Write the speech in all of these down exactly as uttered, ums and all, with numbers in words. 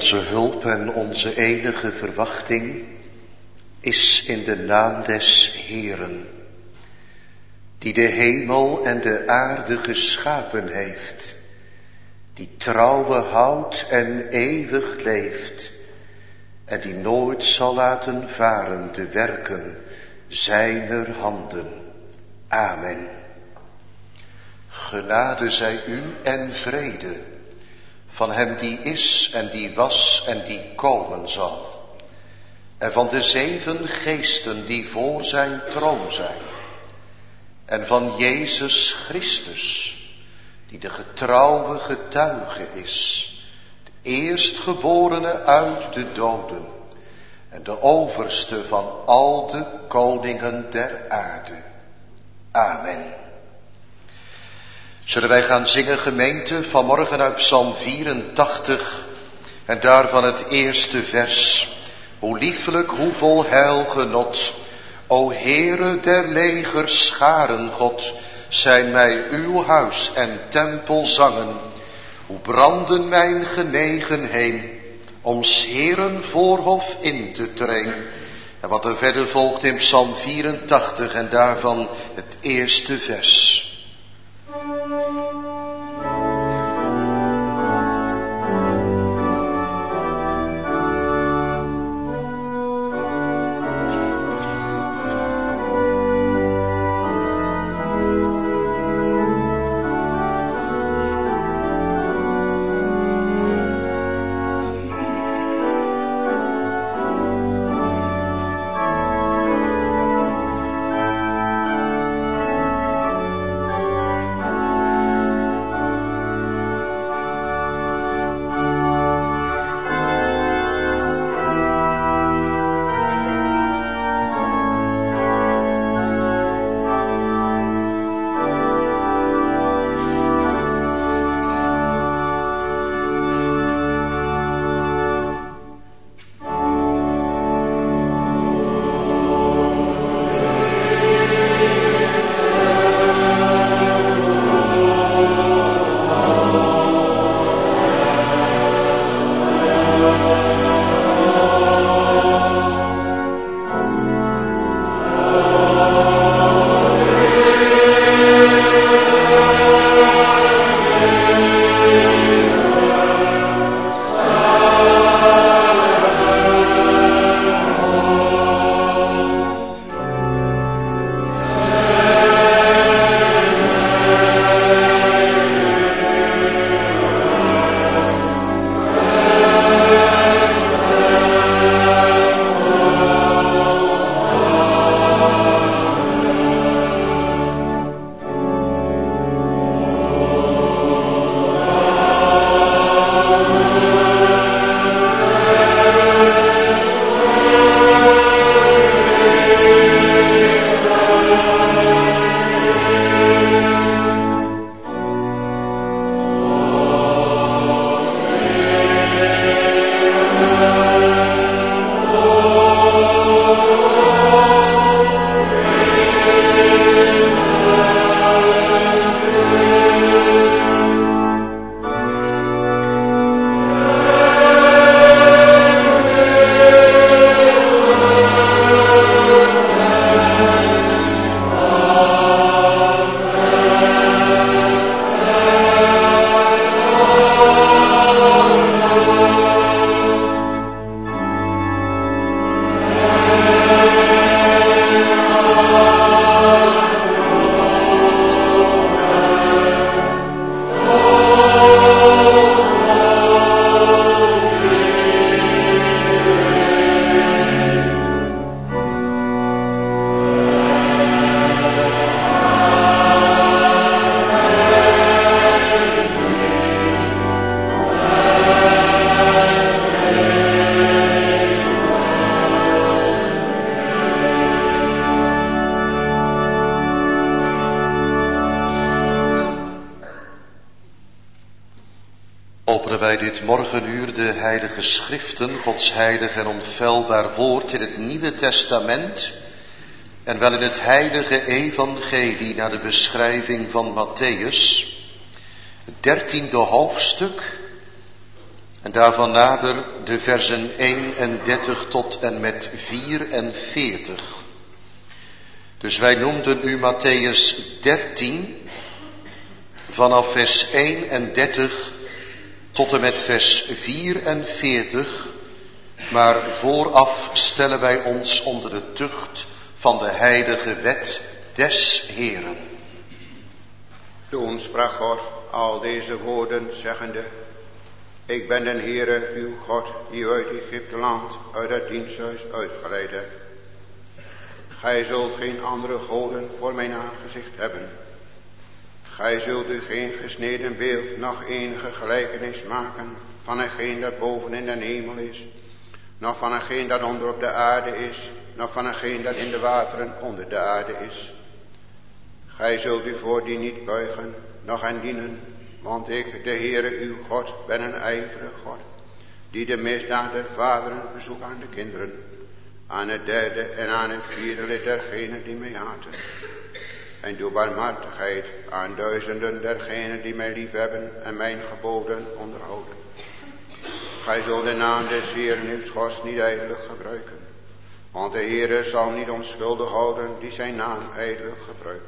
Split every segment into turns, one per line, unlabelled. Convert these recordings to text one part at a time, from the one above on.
Onze hulp en onze enige verwachting is in de naam des Heeren, die de hemel en de aarde geschapen heeft, die trouwe houdt en eeuwig leeft, en die nooit zal laten varen de werken zijner handen. Amen. Genade zij u en vrede van hem die is en die was en die komen zal, en van de zeven geesten die voor zijn troon zijn, en van Jezus Christus, die de getrouwe getuige is, de eerstgeborene uit de doden en de overste van al de koningen der aarde. Amen. Zullen wij gaan zingen, gemeente, vanmorgen uit Psalm vierentachtig en daarvan het eerste vers. Hoe lieflijk, hoe vol heilgenot, o Heere der legers scharen God, zijn mij uw huis en tempel zangen. Hoe branden mijn genegenheden om 's Heeren voorhof in te treden. En wat er verder volgt in Psalm vierentachtig en daarvan het eerste vers. Openen wij dit morgenuur de heilige schriften, Gods heilig en onfeilbaar woord in het Nieuwe Testament en wel in het heilige evangelie naar de beschrijving van Mattheüs, het dertiende hoofdstuk En daarvan nader de versen eenendertig tot en met vierenveertig. Dus wij noemden u Mattheüs dertien, vanaf vers eenendertig tot en met vers vierenveertig. Maar vooraf stellen wij ons onder de tucht van de heilige wet des Heeren.
Toen sprak God al deze woorden zeggende: Ik ben den Heere uw God, die uit Egypte land, uit het diensthuis uitgeleid hebt. Gij zult geen andere goden voor mijn aangezicht hebben. Gij zult u geen gesneden beeld, noch enige gelijkenis maken van hetgeen dat boven in de hemel is, noch van hetgeen dat onder op de aarde is, noch van hetgeen dat in de wateren onder de aarde is. Gij zult u voor die niet buigen, noch hen dienen, want ik, de Heere uw God, ben een ijverige God, die de misdaad der vaderen bezoekt aan de kinderen, aan het derde en aan het vierde lid dergenen die mij haten. En doe barmhartigheid aan duizenden dergenen die mij liefhebben en mijn geboden onderhouden. Gij zult de naam des Heeren uw Gods niet ijdelijk gebruiken, want de Heere zal niet onschuldig houden die zijn naam ijdelijk gebruikt.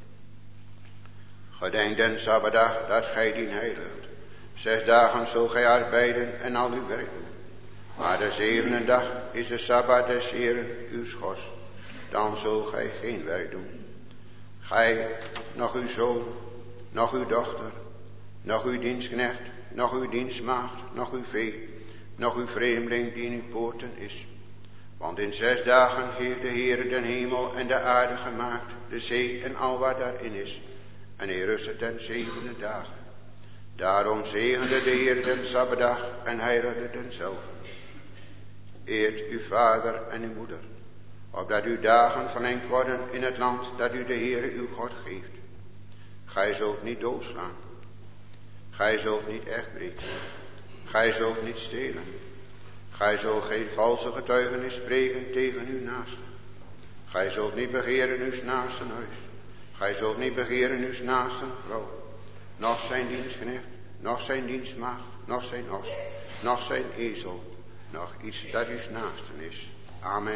Gedenk den Sabbatdag dat gij dien heiligt. Zes dagen zult gij arbeiden en al uw werk doen. Maar de zevende dag is de Sabbat des Heeren uw Gods. Dan zult gij geen werk doen. Gij, nog uw zoon, nog uw dochter, nog uw dienstknecht, nog uw dienstmaagd, nog uw vee, nog uw vreemdeling die in uw poorten is. Want in zes dagen heeft de Heere den hemel en de aarde gemaakt, de zee en al wat daarin is. En hij rustte ten zevende dagen. Daarom zegende de Heer den Sabbatdag en heiligde denzelve. Eert uw vader en uw moeder, opdat uw dagen verlengd worden in het land dat u de Heere uw God geeft. Gij zult niet doodslaan. Gij zult niet echtbreken. Gij zult niet stelen. Gij zult geen valse getuigenis spreken tegen uw naaste. Gij zult niet begeren uw naasten huis. Gij zult niet begeren uw naasten vrouw, noch zijn dienstknecht, noch zijn dienstmaagd, noch zijn os, noch zijn ezel, noch iets dat uw naasten is. Amen.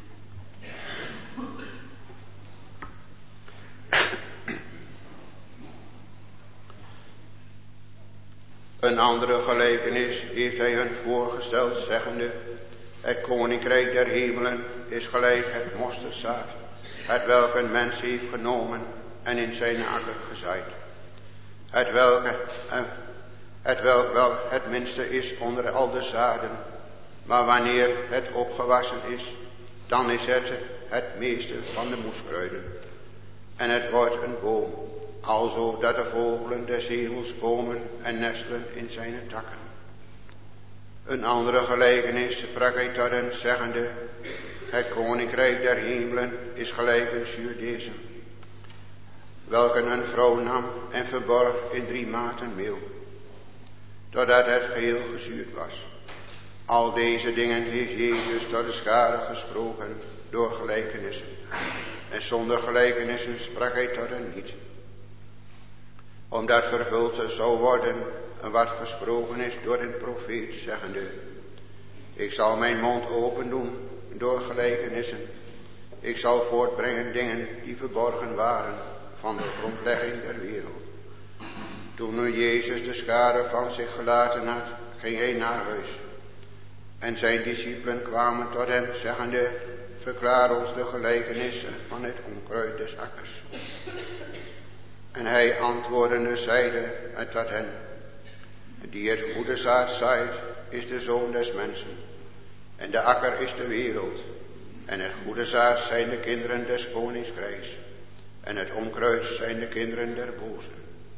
Een andere gelijkenis heeft hij hun voorgesteld, zeggende: Het koninkrijk der hemelen is gelijk het mosterdzaad, het welk een mens heeft genomen en in zijn akker gezaaid. Het welke, het welk wel het minste is onder al de zaden, maar wanneer het opgewassen is, dan is het het meeste van de moeskruiden. En het wordt een boom, alzo dat de vogelen des hemels komen en nestelen in zijn takken. Een andere gelijkenis sprak hij tot hen, zeggende: Het koninkrijk der hemelen is gelijk een zuur deze, welke een vrouw nam en verborg in drie maten meel, totdat het geheel gezuurd was. Al deze dingen heeft Jezus tot de schare gesproken door gelijkenissen. En zonder gelijkenissen sprak hij tot hen niet, omdat vervuld zou worden wat gesproken is door een profeet, zeggende: Ik zal mijn mond open doen door gelijkenissen. Ik zal voortbrengen dingen die verborgen waren van de grondlegging der wereld. Toen nu Jezus de schare van zich gelaten had, ging hij naar huis. En zijn discipelen kwamen tot hem, zeggende: Verklaar ons de gelijkenissen van het onkruid des akkers. En hij antwoordende zeide tot hen: Die het goede zaad zaait, is de zoon des mensen. En de akker is de wereld. En het goede zaad zijn de kinderen des koningskrijgs. En het onkruid zijn de kinderen der bozen.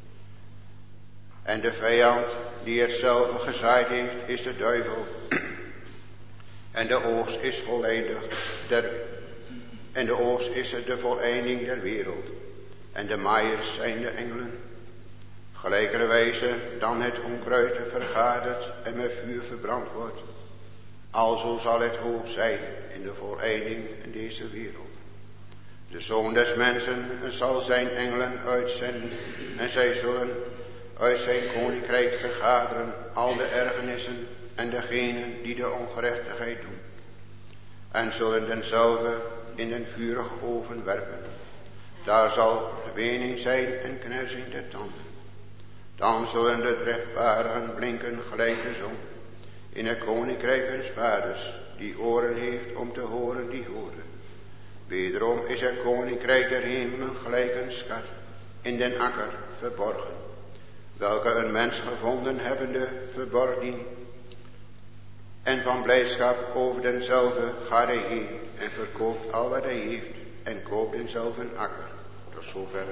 En de vijand die hetzelfde gezaaid heeft, is de duivel. En de oogst is volledig der, en de oogst is de voleinding der wereld. En de maaiers zijn de engelen. Gelijkerwijze dan het onkruid vergadert en met vuur verbrand wordt, alzo zal het ook zijn in de voleinding in deze wereld. De Zoon des mensen zal zijn engelen uitzenden en zij zullen Uit zijn koninkrijk vergaderen al de ergernissen en degenen die de ongerechtigheid doen. En zullen denzelve in den vurige oven werpen. Daar zal wening zijn en knersing der tanden. Dan zullen de rechtvaardigen blinken gelijk de zon. In het koninkrijk huns vaders, die oren heeft om te horen, die horen. Wederom is het koninkrijk der hemelen gelijk een schat, in den akker verborgen, welke een mens gevonden hebbende verborgen. En van blijdschap over denzelve gaat hij heen en verkoopt al wat hij heeft en koopt denzelve een akker. Tot zover.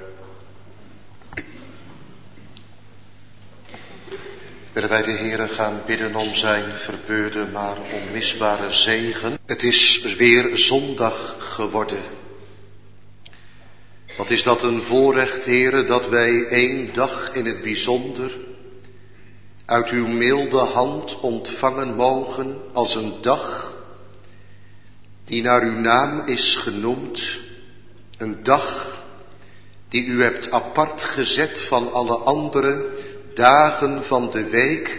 Willen wij de Heere gaan bidden om zijn verbeurde maar onmisbare zegen. Het is weer zondag geworden. Wat is dat een voorrecht, Heere, dat wij één dag in het bijzonder uit uw milde hand ontvangen mogen als een dag die naar uw naam is genoemd. Een dag die u hebt apart gezet van alle andere dagen van de week.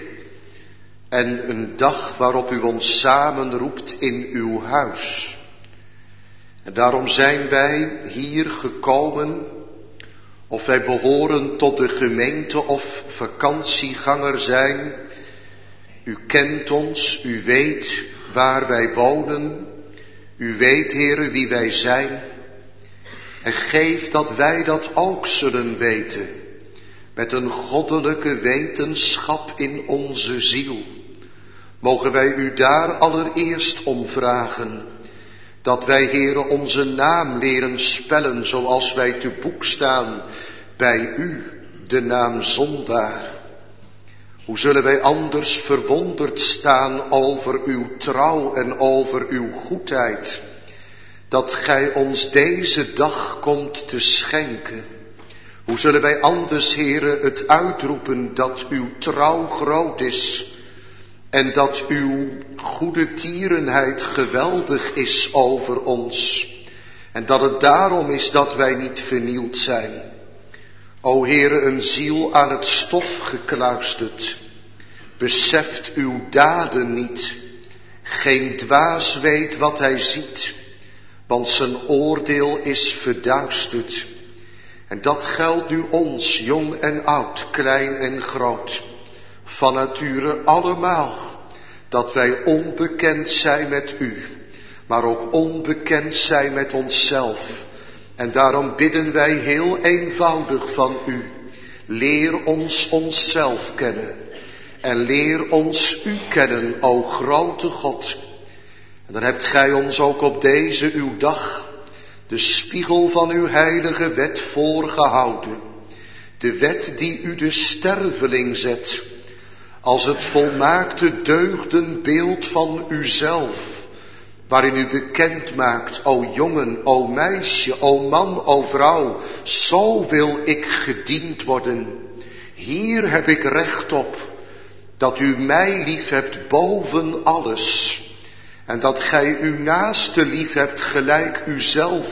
En een dag waarop u ons samenroept in uw huis. En daarom zijn wij hier gekomen, of wij behoren tot de gemeente of vakantieganger zijn. U kent ons, u weet waar wij wonen. U weet, Heere, wie wij zijn. En geef dat wij dat ook zullen weten. Met een goddelijke wetenschap in onze ziel. Mogen wij u daar allereerst om vragen. Dat wij, Heere, onze naam leren spellen zoals wij te boek staan bij u, de naam zondaar. Hoe zullen wij anders verwonderd staan over uw trouw en over uw goedheid, dat gij ons deze dag komt te schenken. Hoe zullen wij anders, Heere, het uitroepen dat uw trouw groot is en dat uw goede tierenheid geweldig is over ons en dat het daarom is dat wij niet vernield zijn. O Heere, een ziel aan het stof gekluisterd, beseft uw daden niet. Geen dwaas weet wat hij ziet, want zijn oordeel is verduisterd. En dat geldt nu ons, jong en oud, klein en groot, van nature allemaal, dat wij onbekend zijn met u, maar ook onbekend zijn met onszelf. En daarom bidden wij heel eenvoudig van u, leer ons onszelf kennen en leer ons u kennen, o grote God. En dan hebt gij ons ook op deze uw dag de spiegel van uw heilige wet voorgehouden. De wet die u de sterveling zet, als het volmaakte deugdenbeeld van uzelf, waarin u bekend maakt, o jongen, o meisje, o man, o vrouw, zo wil ik gediend worden. Hier heb ik recht op, dat u mij lief hebt boven alles. En dat gij uw naaste lief hebt gelijk uzelf.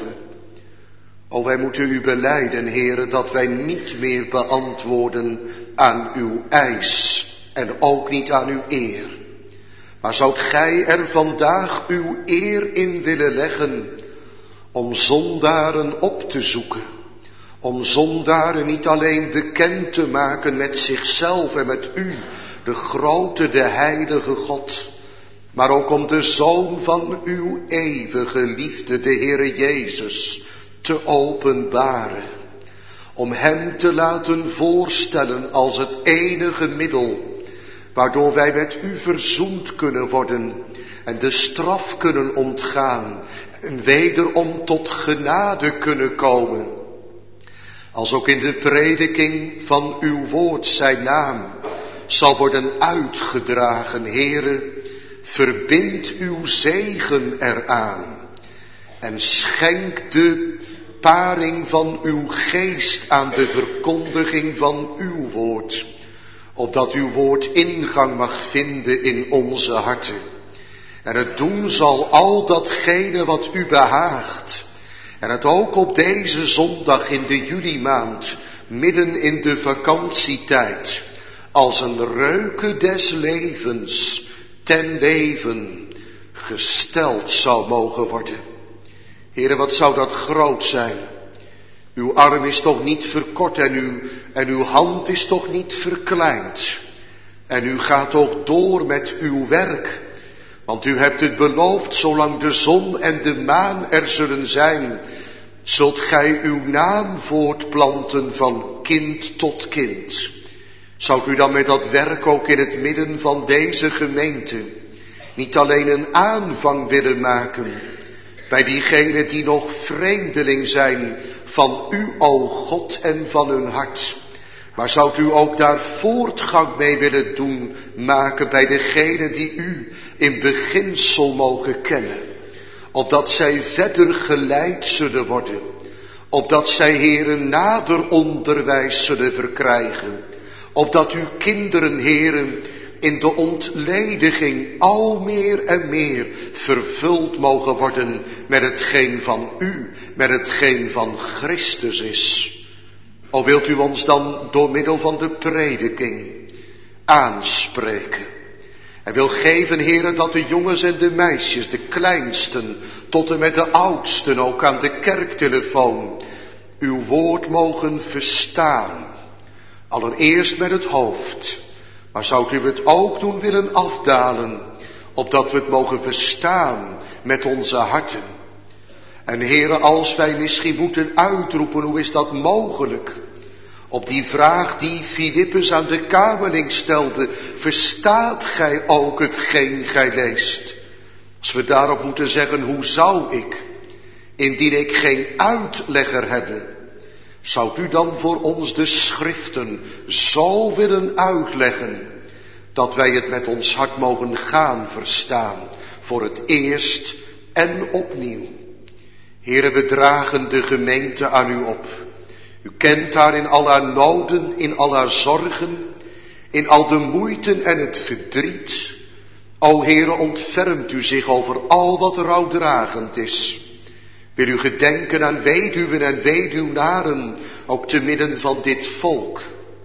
O, wij moeten u belijden, Heere, dat wij niet meer beantwoorden aan uw eis en ook niet aan uw eer. Maar zoudt gij er vandaag uw eer in willen leggen om zondaren op te zoeken. Om zondaren niet alleen bekend te maken met zichzelf en met u, de grote, de heilige God, maar ook om de Zoon van uw eeuwige liefde, de Heere Jezus, te openbaren. Om hem te laten voorstellen als het enige middel, waardoor wij met u verzoend kunnen worden en de straf kunnen ontgaan en wederom tot genade kunnen komen. Als ook in de prediking van uw woord zijn naam zal worden uitgedragen, Heere, verbind uw zegen eraan en schenk de paring van uw geest aan de verkondiging van uw woord, opdat uw woord ingang mag vinden in onze harten. En het doen zal al datgene wat u behaagt. En het ook op deze zondag in de juli maand midden in de vakantietijd, als een reuke des levens ten leven gesteld zou mogen worden. Heere, wat zou dat groot zijn. Uw arm is toch niet verkort en, uw, en uw hand is toch niet verkleind. En u gaat toch door met uw werk. Want u hebt het beloofd, zolang de zon en de maan er zullen zijn, zult gij uw naam voortplanten van kind tot kind. Zou u dan met dat werk ook in het midden van deze gemeente niet alleen een aanvang willen maken bij diegenen die nog vreemdeling zijn van u, o God, en van hun hart, maar zou u ook daar voortgang mee willen doen maken bij degenen die u in beginsel mogen kennen, opdat zij verder geleid zullen worden, opdat zij, Heeren, nader onderwijs zullen verkrijgen, opdat uw kinderen, Heeren, in de ontlediging al meer en meer vervuld mogen worden met hetgeen van u, met hetgeen van Christus is. O wilt u ons dan door middel van de prediking aanspreken. En wil geven, Heere, dat de jongens en de meisjes, de kleinsten tot en met de oudsten, ook aan de kerktelefoon, uw woord mogen verstaan. Allereerst met het hoofd. Maar zou u het ook doen willen afdalen, opdat we het mogen verstaan met onze harten. En Heere, als wij misschien moeten uitroepen, hoe is dat mogelijk? Op die vraag die Filippus aan de kamerling stelde, verstaat gij ook hetgeen gij leest? Als we daarop moeten zeggen, hoe zou ik, indien ik geen uitlegger heb, zou u dan voor ons de schriften zo willen uitleggen, dat wij het met ons hart mogen gaan verstaan, voor het eerst en opnieuw. Heere, we dragen de gemeente aan u op. U kent haar in al haar noden, in al haar zorgen, in al de moeiten en het verdriet. O Heere, ontfermt u zich over al wat rouwdragend is. Wil u gedenken aan weduwen en weduwnaren, ook te midden van dit volk.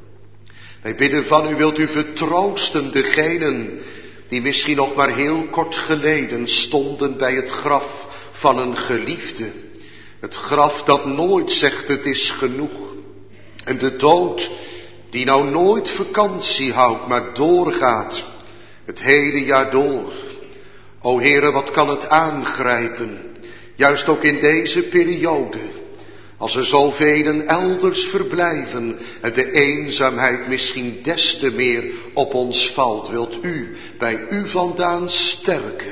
Wij bidden van u, wilt u vertroosten degenen die misschien nog maar heel kort geleden stonden bij het graf van een geliefde. Het graf dat nooit zegt het is genoeg. En de dood die nou nooit vakantie houdt, maar doorgaat het hele jaar door. O Heere, wat kan het aangrijpen, juist ook in deze periode, als er zoveel elders verblijven en de eenzaamheid misschien des te meer op ons valt, wilt u bij u vandaan sterken.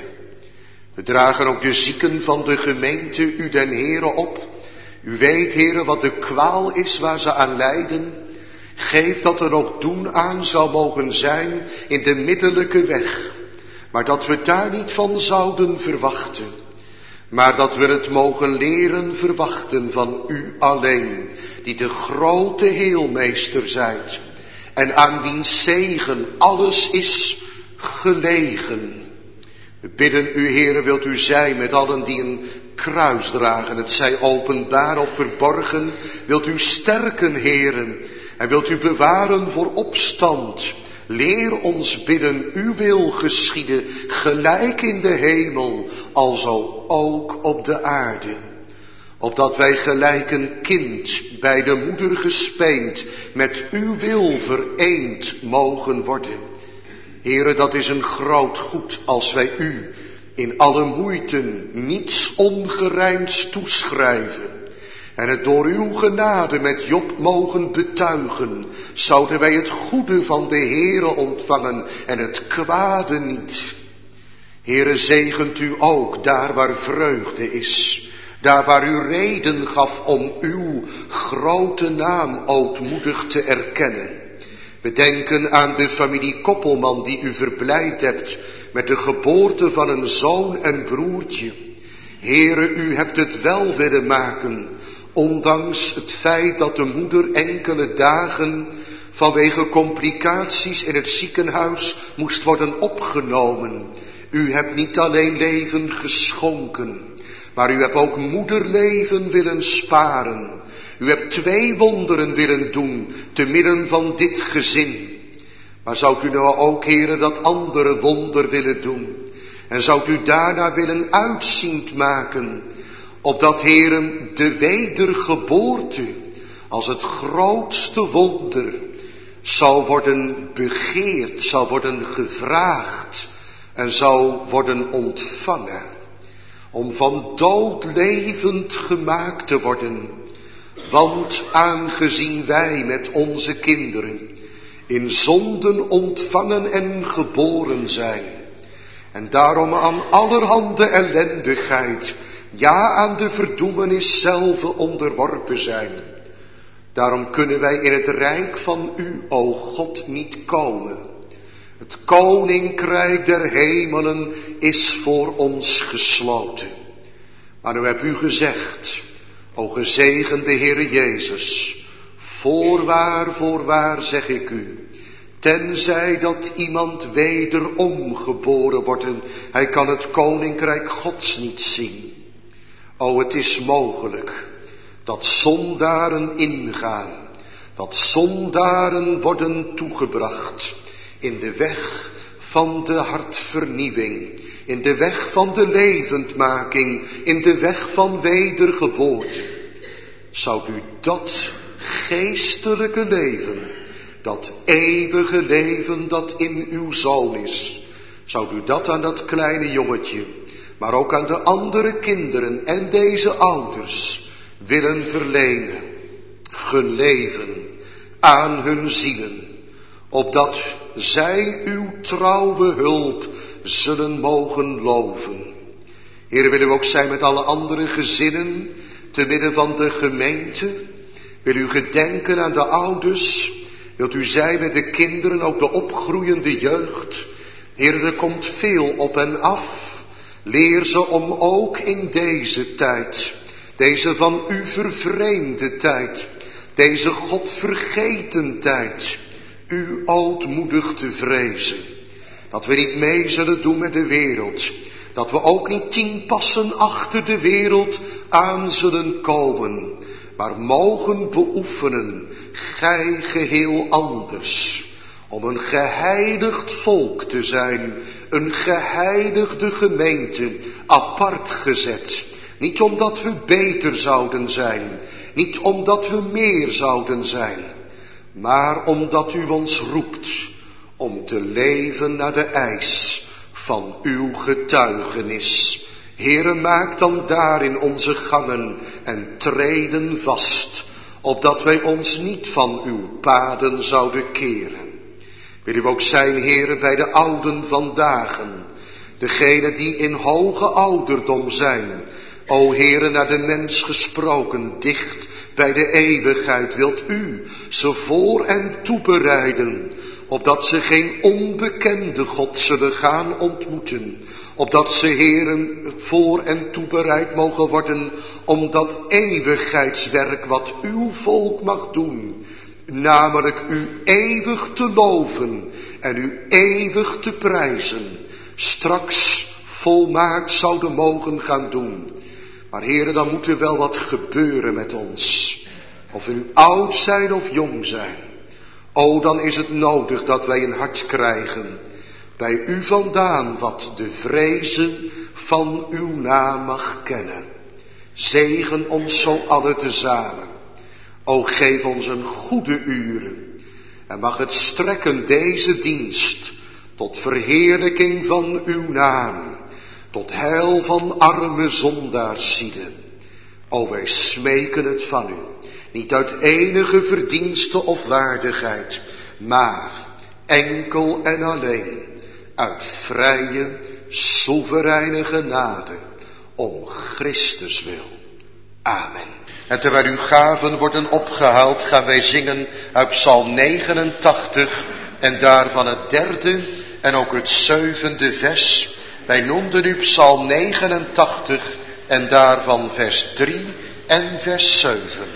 We dragen ook de zieken van de gemeente u den Heere op. U weet, Heere, wat de kwaal is waar ze aan lijden. Geef dat er ook doen aan zou mogen zijn in de middellijke weg. Maar dat we daar niet van zouden verwachten. Maar dat we het mogen leren verwachten van u alleen, die de grote heelmeester zijt. En aan wiens zegen alles is gelegen. We bidden u, Heere, wilt u zijn met allen die een kruis dragen, het zij openbaar of verborgen. Wilt u sterken, Heere, en wilt u bewaren voor opstand. Leer ons bidden, uw wil geschieden, gelijk in de hemel, alzo ook op de aarde. Opdat wij gelijk een kind bij de moeder gespeend, met uw wil vereend mogen worden. Heere, dat is een groot goed als wij u in alle moeiten niets ongerijmds toeschrijven. En het door uw genade met Job mogen betuigen, zouden wij het goede van de Heere ontvangen en het kwade niet. Heere, zegent u ook daar waar vreugde is, daar waar u reden gaf om uw grote naam ootmoedig te erkennen. We denken aan de familie Koppelman die u verblijd hebt met de geboorte van een zoon en broertje. Heere, u hebt het wel willen maken, ondanks het feit dat de moeder enkele dagen vanwege complicaties in het ziekenhuis moest worden opgenomen. U hebt niet alleen leven geschonken, maar u hebt ook moederleven willen sparen. U hebt twee wonderen willen doen te midden van dit gezin. Maar zou u nou ook, Heere, dat andere wonder willen doen? En zou u daarna willen uitziend maken, opdat, Heere, de wedergeboorte als het grootste wonder zou worden begeerd, zou worden gevraagd en zou worden ontvangen. Om van dood levend gemaakt te worden. Want aangezien wij met onze kinderen in zonden ontvangen en geboren zijn, en daarom aan allerhande ellendigheid, ja aan de verdoemenis zelf onderworpen zijn, daarom kunnen wij in het rijk van u, o God, niet komen. Het koninkrijk der hemelen is voor ons gesloten. Maar nu hebt u gezegd, o gezegende Heere Jezus, voorwaar, voorwaar zeg ik u, tenzij dat iemand wederom geboren wordt, hij kan het koninkrijk Gods niet zien. O, het is mogelijk dat zondaren ingaan, dat zondaren worden toegebracht in de weg van de hartvernieuwing, in de weg van de levendmaking, in de weg van wedergeboorte. Zou u dat geestelijke leven, dat eeuwige leven dat in uw zoon is, zou u dat aan dat kleine jongetje, maar ook aan de andere kinderen en deze ouders willen verlenen, geleven aan hun zielen, opdat zij uw trouwe hulp zullen mogen loven. Heer, willen we ook zijn met alle andere gezinnen te midden van de gemeente. Wil u gedenken aan de ouders. Wilt u zijn met de kinderen, ook de opgroeiende jeugd. Heer, er komt veel op hen af. Leer ze om ook in deze tijd, deze van u vervreemde tijd, deze God vergeten tijd, u ootmoedig te vrezen. Dat we niet mee zullen doen met de wereld. Dat we ook niet tien passen achter de wereld aan zullen komen. Maar mogen beoefenen, gij geheel anders. Om een geheiligd volk te zijn. Een geheiligde gemeente, apart gezet. Niet omdat we beter zouden zijn. Niet omdat we meer zouden zijn. Maar omdat u ons roept om te leven naar de eis van uw getuigenis. Heere, maak dan daarin onze gangen en treden vast, opdat wij ons niet van uw paden zouden keren. Wil u ook zijn, Heere, bij de ouden vandaag, degenen die in hoge ouderdom zijn. O Heere, naar de mens gesproken, dicht bij de eeuwigheid, wilt u ze voor en toebereiden, opdat ze geen onbekende God zullen gaan ontmoeten, opdat ze, Heeren, voor en toebereid mogen worden om dat eeuwigheidswerk wat uw volk mag doen, namelijk u eeuwig te loven en u eeuwig te prijzen, straks volmaakt zouden mogen gaan doen. Maar Heere, dan moet er wel wat gebeuren met ons. Of we nu oud zijn of jong zijn. O, dan is het nodig dat wij een hart krijgen bij u vandaan, wat de vrezen van uw naam mag kennen. Zegen ons zo alle tezamen. O, geef ons een goede uren. En mag het strekken deze dienst tot verheerlijking van uw naam. Tot heil van arme zondaarzielen. O, wij smeken het van u. Niet uit enige verdienste of waardigheid. Maar enkel en alleen uit vrije, soevereine genade. Om Christus wil. Amen. En terwijl uw gaven worden opgehaald, gaan wij zingen uit Psalm negenentachtig. En daarvan het derde en ook het zevende vers. Wij noemden u Psalm negenentachtig en daarvan vers drie en vers zeven.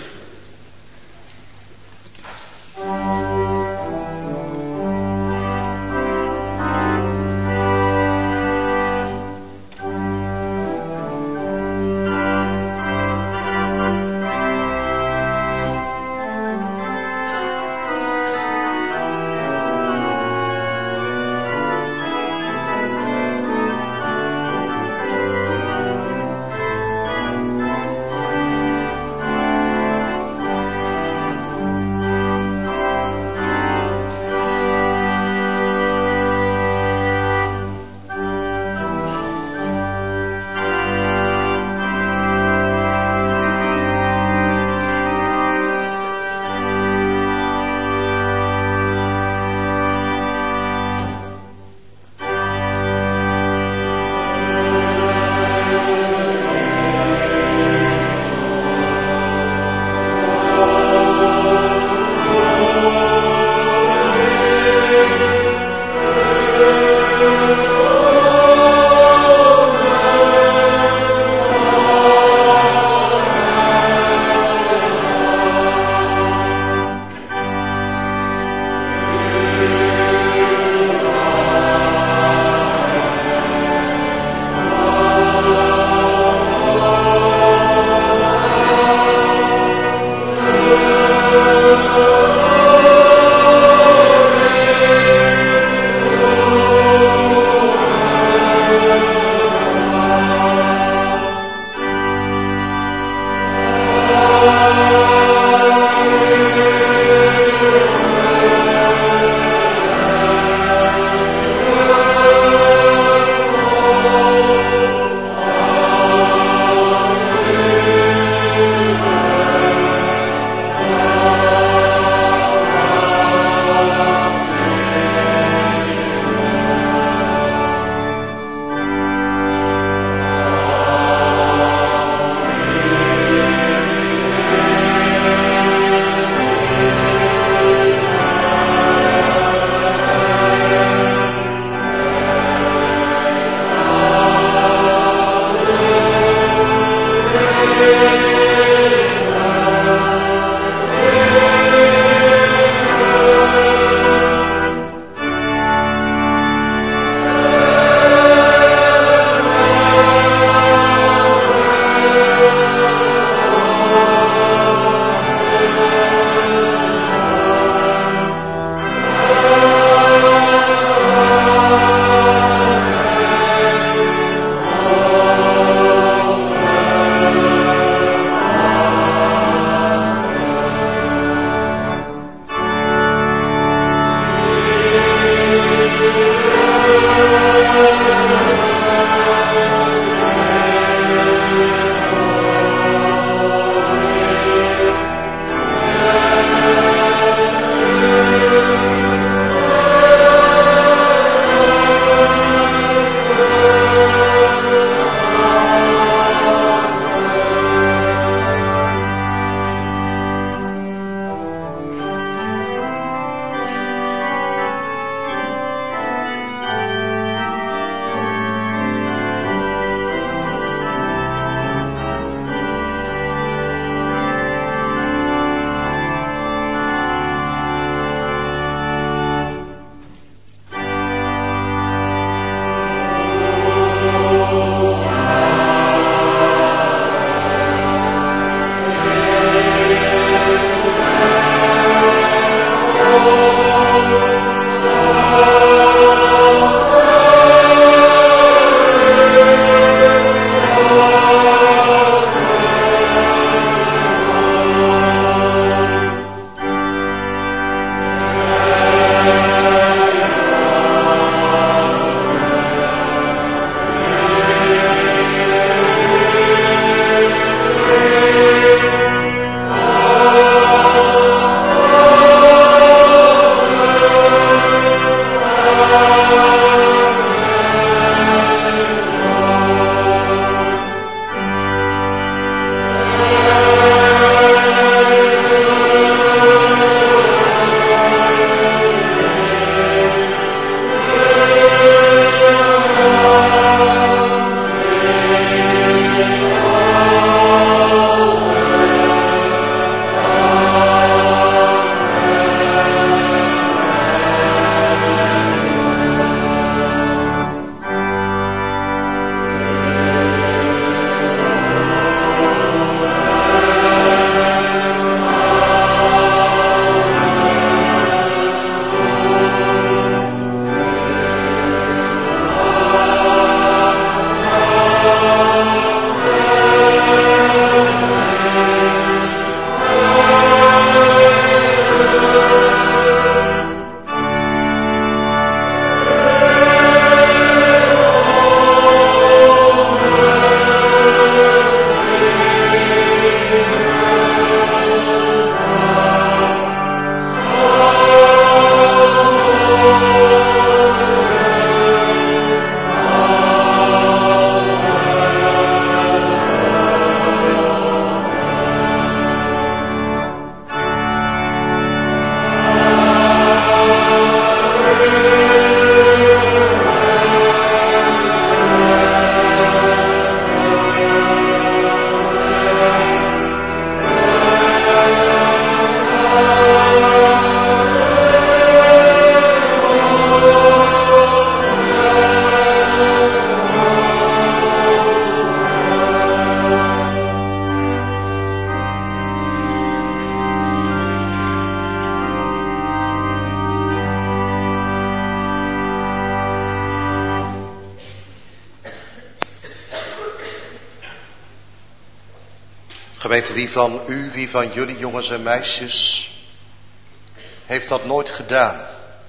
Gemeente, wie van u, wie van jullie jongens en meisjes, heeft dat nooit gedaan?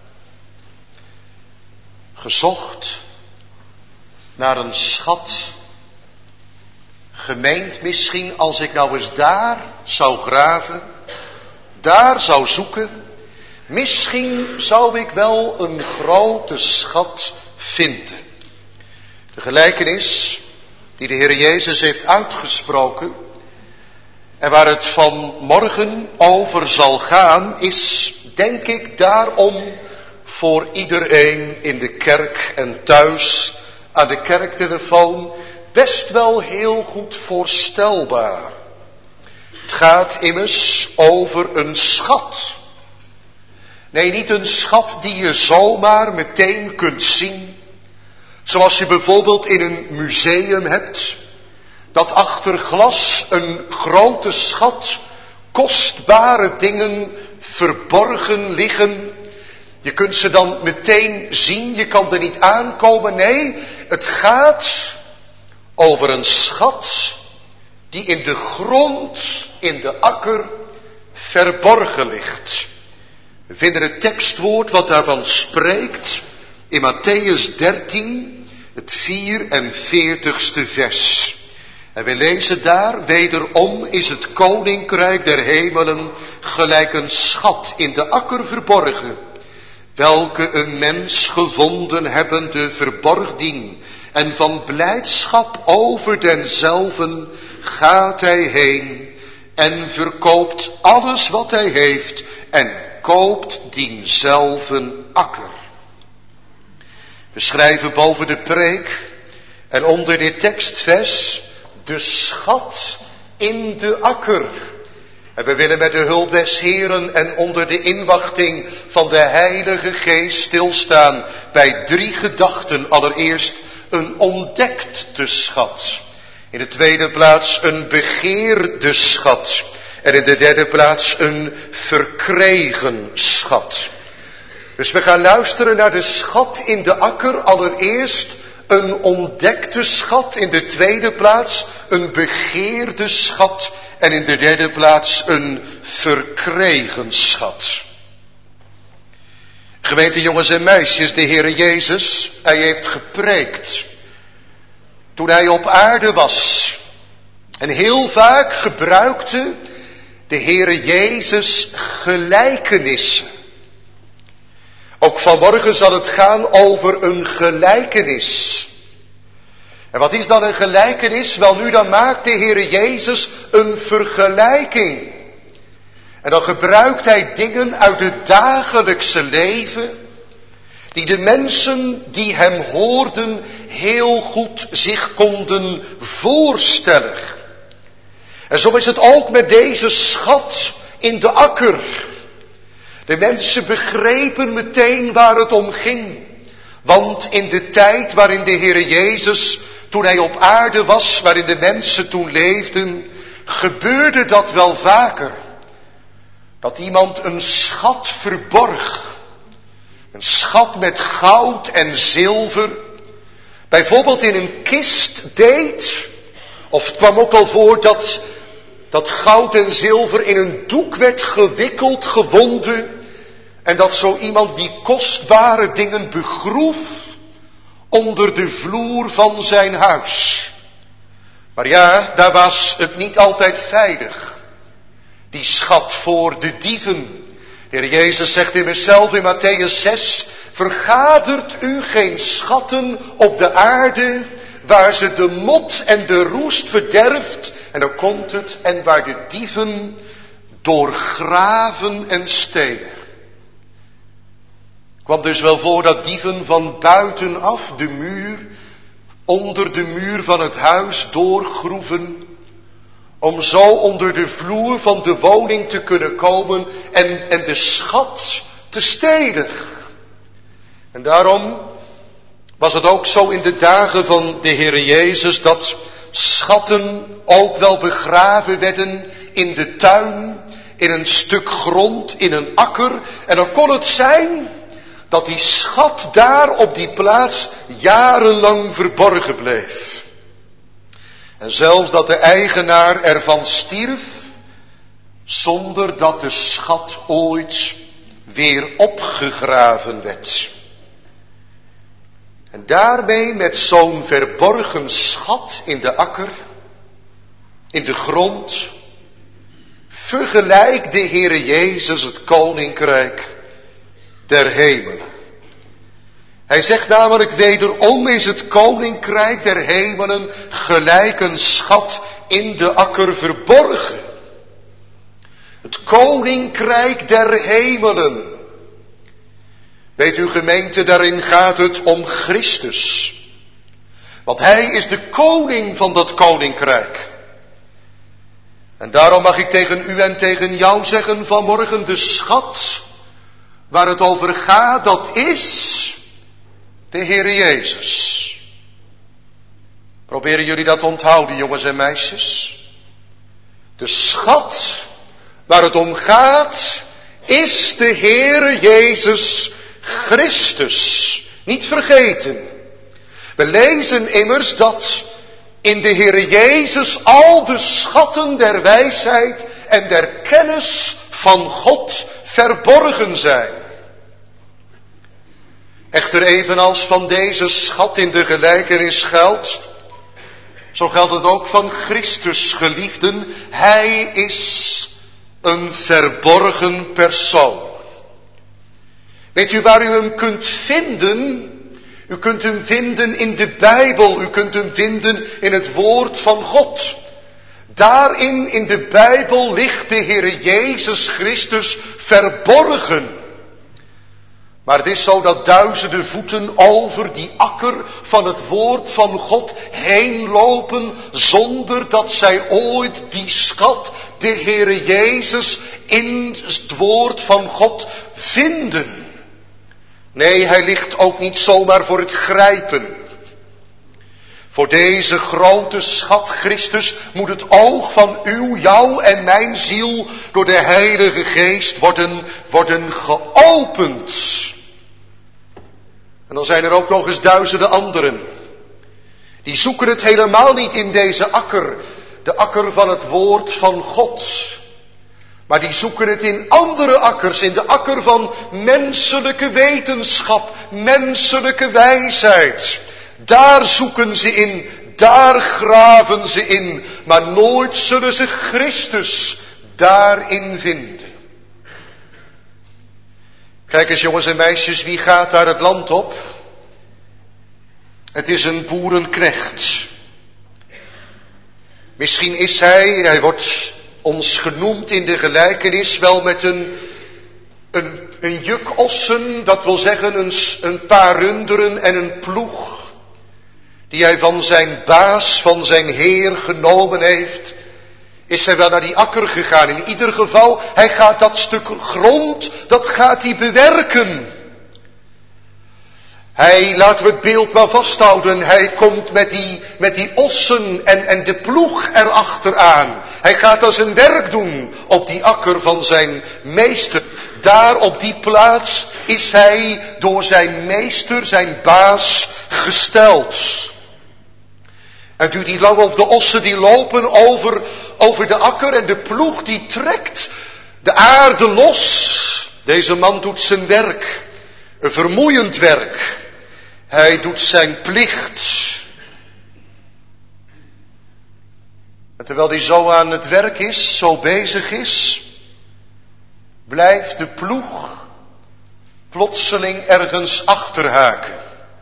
Gezocht naar een schat, gemeend misschien, als ik nou eens daar zou graven, daar zou zoeken, misschien zou ik wel een grote schat vinden. De gelijkenis die de Heer Jezus heeft uitgesproken en waar het vanmorgen over zal gaan, is denk ik daarom voor iedereen in de kerk en thuis aan de kerktelefoon best wel heel goed voorstelbaar. Het gaat immers over een schat. Nee, niet een schat die je zomaar meteen kunt zien. Zoals je bijvoorbeeld in een museum hebt, dat achter glas een grote schat, kostbare dingen verborgen liggen. Je kunt ze dan meteen zien, je kan er niet aankomen. Nee, het gaat over een schat die in de grond, in de akker, verborgen ligt. We vinden het tekstwoord wat daarvan spreekt in Mattheüs dertien, het vierenveertigste vers. En we lezen daar, wederom is het koninkrijk der hemelen gelijk een schat in de akker verborgen, welke een mens gevonden hebbende verborg dien, en van blijdschap over denzelven gaat hij heen en verkoopt alles wat hij heeft en koopt dienzelven akker. We schrijven boven de preek en onder dit tekstvers de schat in de akker. En we willen met de hulp des Heeren en onder de inwachting van de Heilige Geest stilstaan bij drie gedachten. Allereerst een ontdekte schat. In de tweede plaats een begeerde schat. En in de derde plaats een verkregen schat. Dus we gaan luisteren naar de schat in de akker. Allereerst een ontdekte schat. In de tweede plaats een begeerde schat. En in de derde plaats een verkregen schat. Gemeente jongens en meisjes, de Heere Jezus, hij heeft gepreekt toen hij op aarde was. En heel vaak gebruikte de Heere Jezus gelijkenissen. Ook vanmorgen zal het gaan over een gelijkenis. En wat is dan een gelijkenis? Wel nu, dan maakt de Heere Jezus een vergelijking. En dan gebruikt hij dingen uit het dagelijkse leven, die de mensen die hem hoorden heel goed zich konden voorstellen. En zo is het ook met deze schat in de akker. De mensen begrepen meteen waar het om ging. Want in de tijd waarin de Heere Jezus, toen hij op aarde was, waarin de mensen toen leefden, gebeurde dat wel vaker. Dat iemand een schat verborg. Een schat met goud en zilver. Bijvoorbeeld in een kist deed. Of het kwam ook al voor dat, dat goud en zilver in een doek werd gewikkeld, gewonden. En dat zo iemand die kostbare dingen begroef onder de vloer van zijn huis. Maar ja, daar was het niet altijd veilig. Die schat voor de dieven. De Heer Jezus zegt in zichzelf in Mattheüs zes, vergadert u geen schatten op de aarde, waar ze de mot en de roest verderft, en dan komt het, en waar de dieven doorgraven en stelen. Het kwam dus wel voor dat dieven van buitenaf de muur, onder de muur van het huis doorgroeven, om zo onder de vloer van de woning te kunnen komen en, en de schat te stelen. En daarom was het ook zo in de dagen van de Heere Jezus dat schatten ook wel begraven werden in de tuin, in een stuk grond, in een akker. En dan kon het zijn dat die schat daar op die plaats jarenlang verborgen bleef. En zelfs dat de eigenaar ervan stierf, zonder dat de schat ooit weer opgegraven werd. En daarmee met zo'n verborgen schat in de akker, in de grond, vergelijkt de Heere Jezus het koninkrijk der hemelen. Hij zegt namelijk, wederom is het koninkrijk der hemelen gelijk een schat in de akker verborgen. Het koninkrijk der hemelen. Weet u gemeente, daarin gaat het om Christus. Want hij is de koning van dat koninkrijk. En daarom mag ik tegen u en tegen jou zeggen vanmorgen, de schat waar het over gaat, dat is de Heere Jezus. Proberen jullie dat te onthouden, jongens en meisjes? De schat waar het om gaat, is de Heere Jezus Christus. Niet vergeten. We lezen immers dat in de Heere Jezus al de schatten der wijsheid en der kennis van God verborgen zijn. Echter evenals van deze schat in de gelijkenis geldt, zo geldt het ook van Christus, geliefden. Hij is een verborgen persoon. Weet u waar u hem kunt vinden? U kunt hem vinden in de Bijbel. U kunt hem vinden in het woord van God. Daarin in de Bijbel ligt de Heere Jezus Christus verborgen. Maar het is zo dat duizenden voeten over die akker van het woord van God heen lopen, zonder dat zij ooit die schat, de Heere Jezus, in het woord van God vinden. Nee, hij ligt ook niet zomaar voor het grijpen. Voor deze grote schat Christus moet het oog van uw, jou en mijn ziel door de Heilige Geest worden, worden geopend. En dan zijn er ook nog eens duizenden anderen. Die zoeken het helemaal niet in deze akker, de akker van het woord van God. Maar die zoeken het in andere akkers, in de akker van menselijke wetenschap, menselijke wijsheid. Daar zoeken ze in, daar graven ze in, maar nooit zullen ze Christus daarin vinden. Kijk eens jongens en meisjes, wie gaat daar het land op? Het is een boerenknecht. Misschien is hij, hij wordt ons genoemd in de gelijkenis, wel met een, een, een juk ossen, dat wil zeggen een, een paar runderen en een ploeg, die hij van zijn baas, van zijn heer genomen heeft. Is hij wel naar die akker gegaan. In ieder geval, hij gaat dat stuk grond, dat gaat hij bewerken. Hij, laten we het beeld maar vasthouden, hij komt met die, met die ossen en, en de ploeg erachteraan. Hij gaat dan zijn werk doen op die akker van zijn meester. Daar op die plaats is hij door zijn meester, zijn baas, gesteld. En duurt niet lang of de ossen die lopen over, over de akker en de ploeg die trekt de aarde los. Deze man doet zijn werk, een vermoeiend werk. Hij doet zijn plicht. En terwijl hij zo aan het werk is, zo bezig is, blijft de ploeg plotseling ergens achterhaken.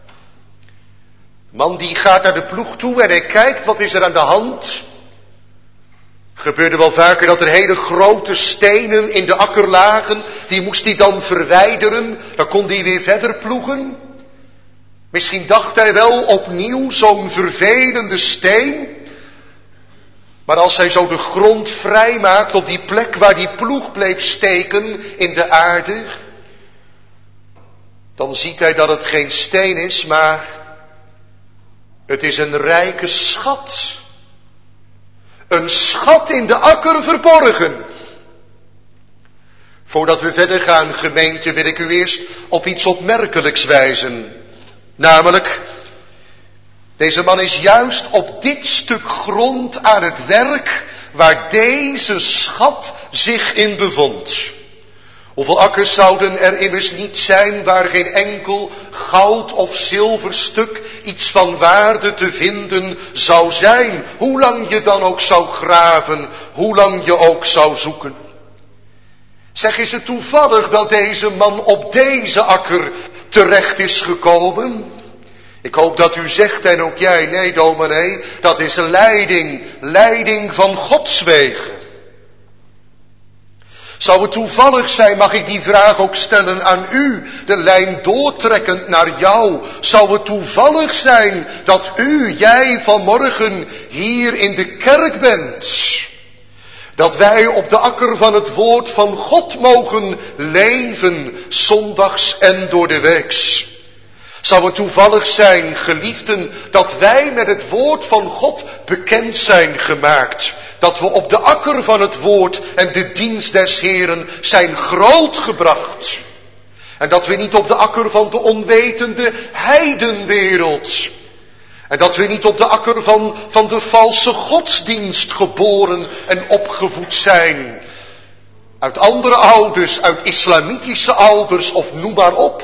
De man die gaat naar de ploeg toe en hij kijkt, wat is er aan de hand? Gebeurde wel vaker dat er hele grote stenen in de akker lagen, die moest hij dan verwijderen, dan kon hij weer verder ploegen. Misschien dacht hij wel opnieuw zo'n vervelende steen. Maar als hij zo de grond vrijmaakt op die plek waar die ploeg bleef steken in de aarde, dan ziet hij dat het geen steen is, maar het is een rijke schat. Een schat in de akker verborgen. Voordat we verder gaan, gemeente, wil ik u eerst op iets opmerkelijks wijzen. Namelijk, Deze man is juist op dit stuk grond aan het werk waar deze schat zich in bevond. Hoeveel akkers zouden er immers niet zijn waar geen enkel goud of zilverstuk iets van waarde te vinden zou zijn, hoe lang je dan ook zou graven, hoe lang je ook zou zoeken. Zeg, is het toevallig dat deze man op deze akker terecht is gekomen? Ik hoop dat u zegt, en ook jij, nee dominee, dat is een leiding, leiding van Gods wegen. Zou het toevallig zijn, mag ik die vraag ook stellen aan u, de lijn doortrekkend naar jou. Zou het toevallig zijn dat u, jij vanmorgen hier in de kerk bent? Dat wij op de akker van het woord van God mogen leven, zondags en door de weeks. Zou het toevallig zijn, geliefden, dat wij met het woord van God bekend zijn gemaakt. Dat we op de akker van het woord en de dienst des Heren zijn grootgebracht. En dat we niet op de akker van de onwetende heidenwereld. En dat we niet op de akker van, van de valse godsdienst geboren en opgevoed zijn. Uit andere ouders, uit islamitische ouders of noem maar op.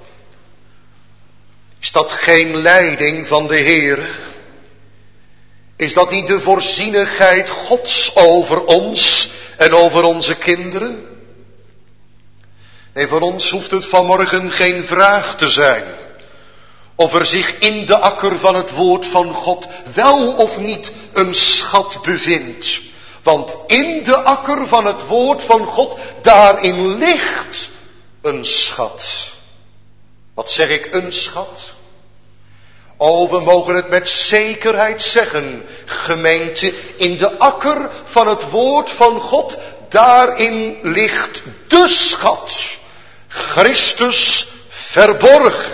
Is dat geen leiding van de Heere? Is dat niet de voorzienigheid Gods over ons en over onze kinderen? Nee, voor ons hoeft het vanmorgen geen vraag te zijn. Of er zich in de akker van het woord van God wel of niet een schat bevindt. Want in de akker van het woord van God, daarin ligt een schat. Wat zeg ik, een schat? Oh, we mogen het met zekerheid zeggen, gemeente, in de akker van het woord van God, daarin ligt de schat, Christus verborgen.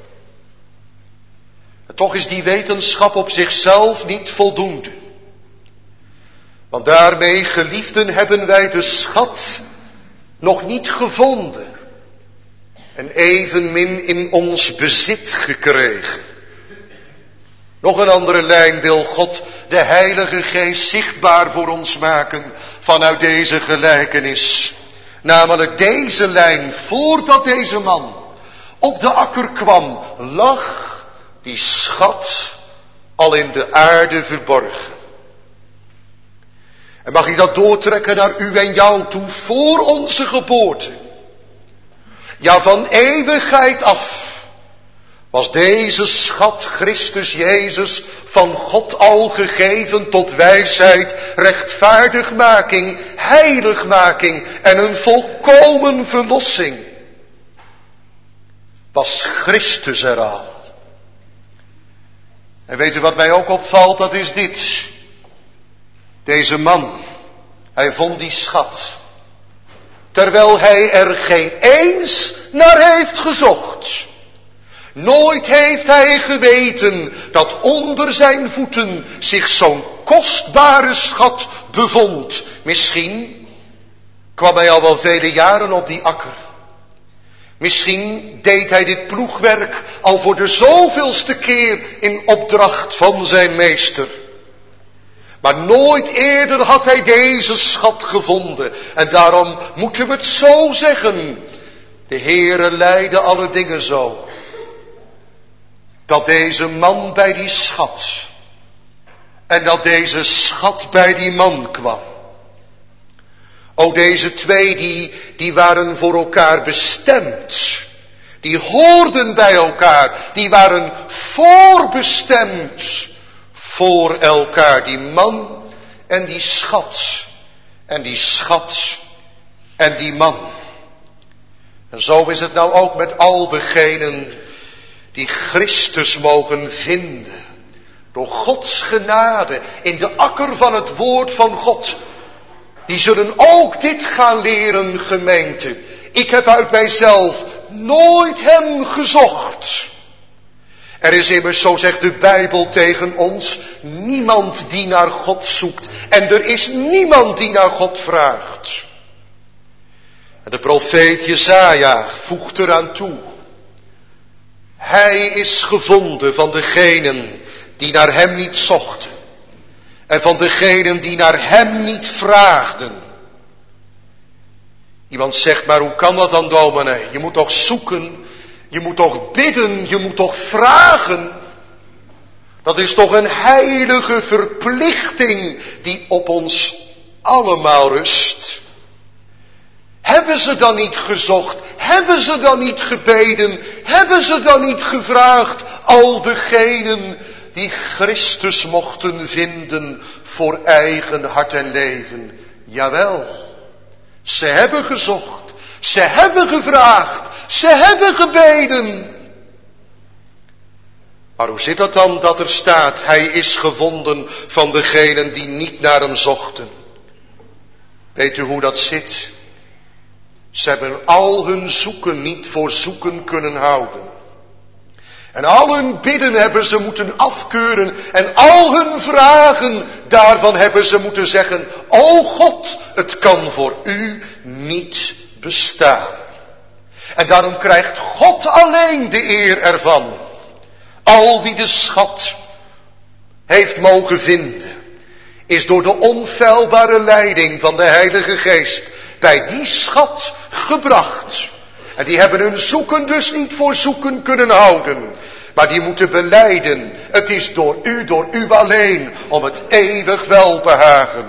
En toch is die wetenschap op zichzelf niet voldoende. Want daarmee, geliefden, hebben wij de schat nog niet gevonden en evenmin in ons bezit gekregen. Nog een andere lijn wil God, de Heilige Geest, zichtbaar voor ons maken vanuit deze gelijkenis. Namelijk deze lijn, voordat deze man op de akker kwam, lag die schat al in de aarde verborgen. En mag ik dat doortrekken naar u en jou toe, voor onze geboorte. Ja, van eeuwigheid af was deze schat Christus Jezus van God al gegeven tot wijsheid, rechtvaardigmaking, heiligmaking en een volkomen verlossing. Was Christus er al. En weet u wat mij ook opvalt, dat is dit. Deze man, hij vond die schat, terwijl hij er geen eens naar heeft gezocht. Nooit heeft hij geweten dat onder zijn voeten zich zo'n kostbare schat bevond. Misschien kwam hij al wel vele jaren op die akker. Misschien deed hij dit ploegwerk al voor de zoveelste keer in opdracht van zijn meester. Maar nooit eerder had hij deze schat gevonden. En daarom moeten we het zo zeggen. De Heere leidde alle dingen zo. Dat deze man bij die schat. En dat deze schat bij die man kwam. O, deze twee die, die waren voor elkaar bestemd. Die hoorden bij elkaar. Die waren voorbestemd voor elkaar. Die man en die schat. En die schat en die man. En zo is het nou ook met al degenen die Christus mogen vinden. Door Gods genade in de akker van het woord van God. Die zullen ook dit gaan leren, gemeente. Ik heb uit mijzelf nooit hem gezocht. Er is immers, zo zegt de Bijbel tegen ons, niemand die naar God zoekt. En er is niemand die naar God vraagt. En de profeet Jesaja voegt eraan toe. Hij is gevonden van degenen die naar hem niet zochten. En van degenen die naar hem niet vraagden. Iemand zegt, maar hoe kan dat dan, dominee? Je moet toch zoeken, je moet toch bidden, je moet toch vragen. Dat is toch een heilige verplichting die op ons allemaal rust. Hebben ze dan niet gezocht? Hebben ze dan niet gebeden? Hebben ze dan niet gevraagd? Al degenen die Christus mochten vinden voor eigen hart en leven. Jawel, ze hebben gezocht. Ze hebben gevraagd. Ze hebben gebeden. Maar hoe zit het dan dat er staat, hij is gevonden van degenen die niet naar hem zochten? Weet u hoe dat zit? Ze hebben al hun zoeken niet voor zoeken kunnen houden. En al hun bidden hebben ze moeten afkeuren. En al hun vragen, daarvan hebben ze moeten zeggen, o God, het kan voor u niet bestaan. En daarom krijgt God alleen de eer ervan. Al wie de schat heeft mogen vinden, is door de onfeilbare leiding van de Heilige Geest bij die schat gebracht. En die hebben hun zoeken dus niet voor zoeken kunnen houden. Maar die moeten belijden, het is door u, door u alleen, om het eeuwig welbehagen.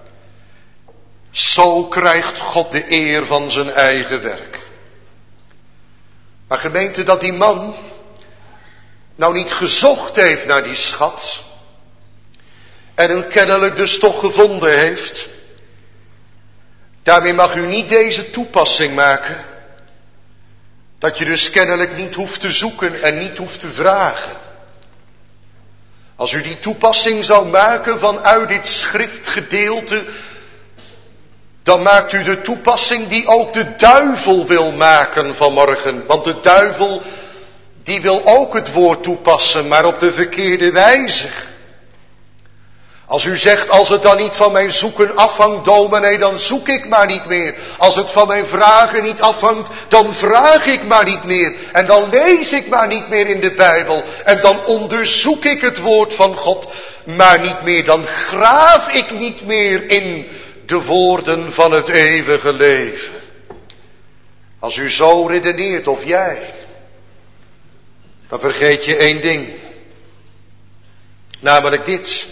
Zo krijgt God de eer van zijn eigen werk. Maar gemeente, dat die man nou niet gezocht heeft naar die schat, en hem kennelijk dus toch gevonden heeft, daarmee mag u niet deze toepassing maken, dat je dus kennelijk niet hoeft te zoeken en niet hoeft te vragen. Als u die toepassing zou maken vanuit dit schriftgedeelte, dan maakt u de toepassing die ook de duivel wil maken vanmorgen. Want de duivel, die wil ook het woord toepassen, maar op de verkeerde wijze. Als u zegt, als het dan niet van mijn zoeken afhangt, dominee, dan zoek ik maar niet meer. Als het van mijn vragen niet afhangt, dan vraag ik maar niet meer. En dan lees ik maar niet meer in de Bijbel. En dan onderzoek ik het woord van God maar niet meer. Dan graaf ik niet meer in de woorden van het eeuwige leven. Als u zo redeneert, of jij, dan vergeet je één ding. Namelijk dit.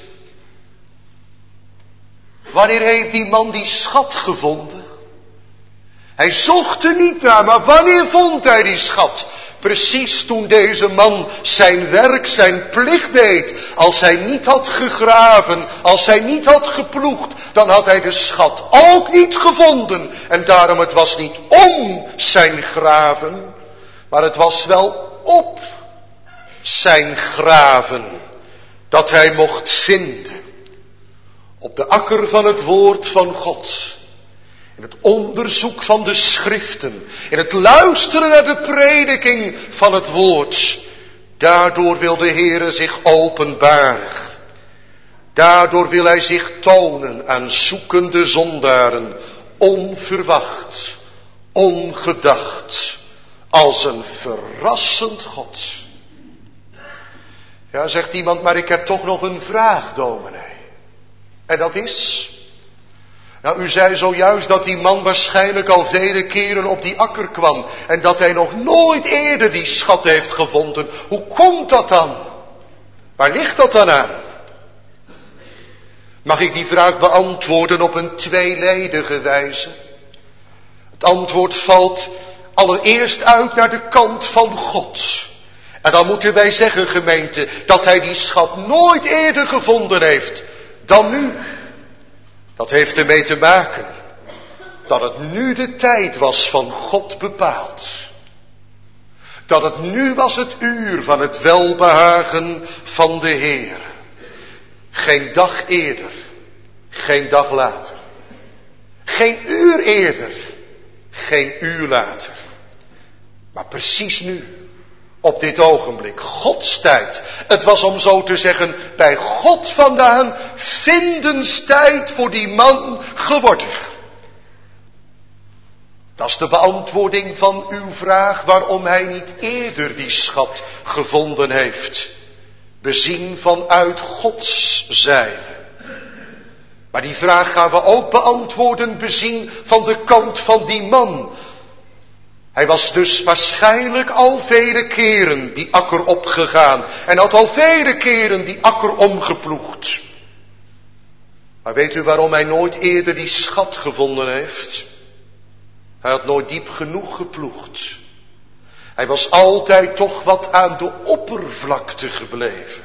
Wanneer heeft die man die schat gevonden? Hij zocht er niet naar, maar wanneer vond hij die schat? Precies toen deze man zijn werk, zijn plicht deed. Als hij niet had gegraven, als hij niet had geploegd, dan had hij de schat ook niet gevonden. En daarom, het was niet om zijn graven, maar het was wel op zijn graven dat hij mocht vinden. Op de akker van het woord van God. In het onderzoek van de schriften. In het luisteren naar de prediking van het woord. Daardoor wil de Heere zich openbaren. Daardoor wil hij zich tonen aan zoekende zondaren. Onverwacht. Ongedacht. Als een verrassend God. Ja, zegt iemand, maar ik heb toch nog een vraag, dominee. En dat is? Nou, u zei zojuist dat die man waarschijnlijk al vele keren op die akker kwam. En dat hij nog nooit eerder die schat heeft gevonden. Hoe komt dat dan? Waar ligt dat dan aan? Mag ik die vraag beantwoorden op een tweeledige wijze? Het antwoord valt allereerst uit naar de kant van God. En dan moeten wij zeggen, gemeente, dat hij die schat nooit eerder gevonden heeft dan nu. Dat heeft ermee te maken dat het nu de tijd was van God bepaald. Dat het nu was het uur van het welbehagen van de Heer. Geen dag eerder, geen dag later. Geen uur eerder, geen uur later. Maar precies nu. Op dit ogenblik, Gods tijd. Het was om zo te zeggen, bij God vandaan, vindenstijd voor die man geworden. Dat is de beantwoording van uw vraag waarom hij niet eerder die schat gevonden heeft. bezien vanuit Gods zijde. Maar die vraag gaan we ook beantwoorden, bezien van de kant van die man. Hij was dus waarschijnlijk al vele keren die akker opgegaan en had al vele keren die akker omgeploegd. Maar weet u waarom hij nooit eerder die schat gevonden heeft? Hij had nooit diep genoeg geploegd. Hij was altijd toch wat aan de oppervlakte gebleven.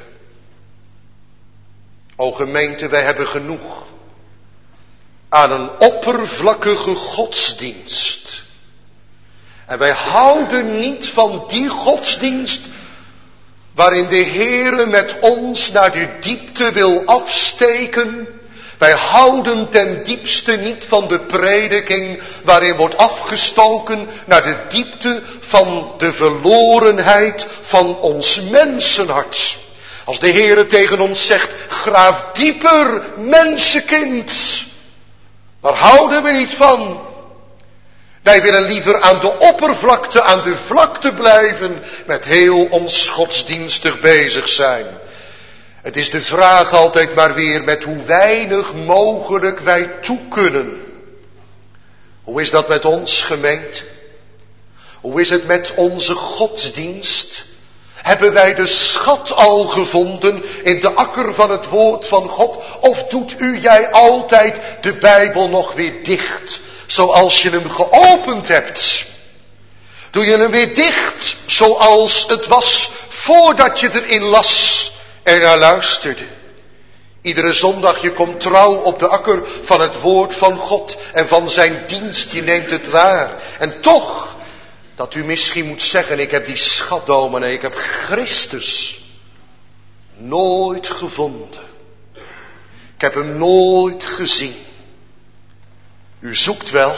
O gemeente, wij hebben genoeg aan een oppervlakkige godsdienst. En wij houden niet van die godsdienst waarin de Heere met ons naar de diepte wil afsteken. Wij houden ten diepste niet van de prediking waarin wordt afgestoken naar de diepte van de verlorenheid van ons mensenhart. Als de Heere tegen ons zegt, graaf dieper, mensenkind. Daar houden we niet van. Wij willen liever aan de oppervlakte, aan de vlakte blijven, met heel ons godsdienstig bezig zijn. Het is de vraag altijd maar weer met hoe weinig mogelijk wij toe kunnen. Hoe is dat met ons, gemeente? Hoe is het met onze godsdienst? Hebben wij de schat al gevonden in de akker van het woord van God? Of doet u jij altijd de Bijbel nog weer dicht, zoals je hem geopend hebt? Doe je hem weer dicht, zoals het was voordat je erin las en naar luisterde? Iedere zondag, je komt trouw op de akker van het woord van God en van zijn dienst, je neemt het waar. En toch, dat u misschien moet zeggen, ik heb die schat, dominee, ik heb Christus nooit gevonden. Ik heb hem nooit gezien. U zoekt wel.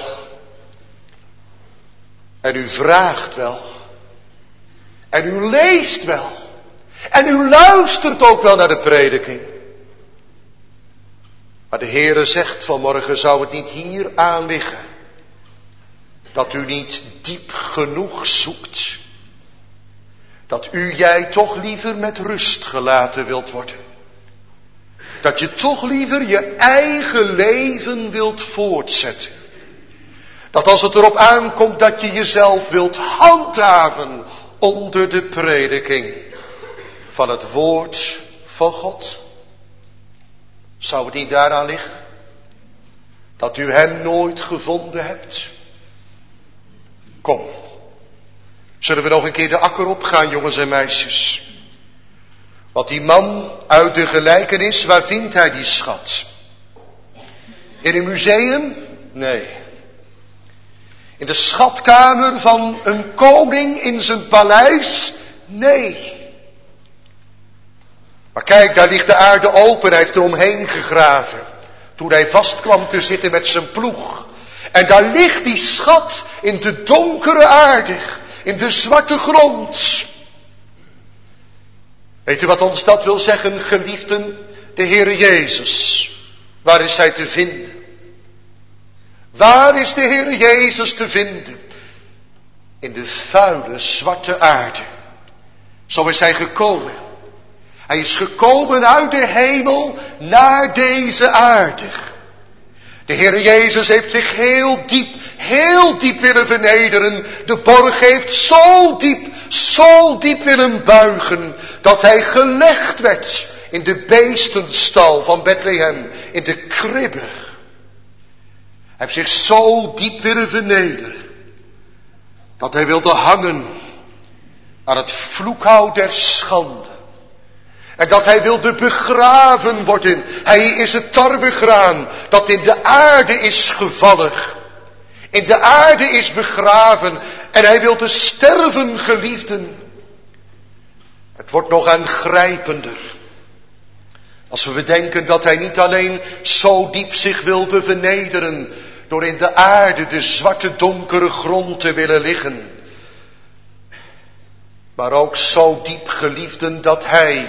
En u vraagt wel. En u leest wel. En u luistert ook wel naar de prediking. Maar de Heere zegt vanmorgen, zou het niet hier aan liggen dat u niet diep genoeg zoekt. Dat u jij toch liever met rust gelaten wilt worden. Dat je toch liever je eigen leven wilt voortzetten. Dat als het erop aankomt dat je jezelf wilt handhaven onder de prediking van het woord van God. Zou het niet daaraan liggen dat u hem nooit gevonden hebt? Kom, zullen we nog een keer de akker opgaan, jongens en meisjes? Want die man uit de gelijkenis, waar vindt hij die schat? In een museum? Nee. In de schatkamer van een koning in zijn paleis? Nee. Maar kijk, daar ligt de aarde open, hij heeft er omheen gegraven. Toen hij vast kwam te zitten met zijn ploeg. En daar ligt die schat in de donkere aarde, in de zwarte grond. Weet u wat ons dat wil zeggen, geliefden? De Heere Jezus. Waar is hij te vinden? Waar is de Heere Jezus te vinden? In de vuile, zwarte aarde. Zo is hij gekomen. Hij is gekomen uit de hemel naar deze aarde. De Heere Jezus heeft zich heel diep, heel diep willen vernederen. De borg heeft zo diep, zo diep willen buigen, dat hij gelegd werd in de beestenstal van Bethlehem, in de kribbe. Hij heeft zich zo diep willen vernederen, dat hij wilde hangen aan het vloekhout der schande. En dat hij wilde begraven worden. Hij is het tarwegraan dat in de aarde is gevallen. In de aarde is begraven. En hij wilde sterven, geliefden. Het wordt nog aangrijpender. Als we bedenken dat hij niet alleen zo diep zich wilde vernederen, door in de aarde, de zwarte donkere grond te willen liggen. Maar ook zo diep, geliefden, dat hij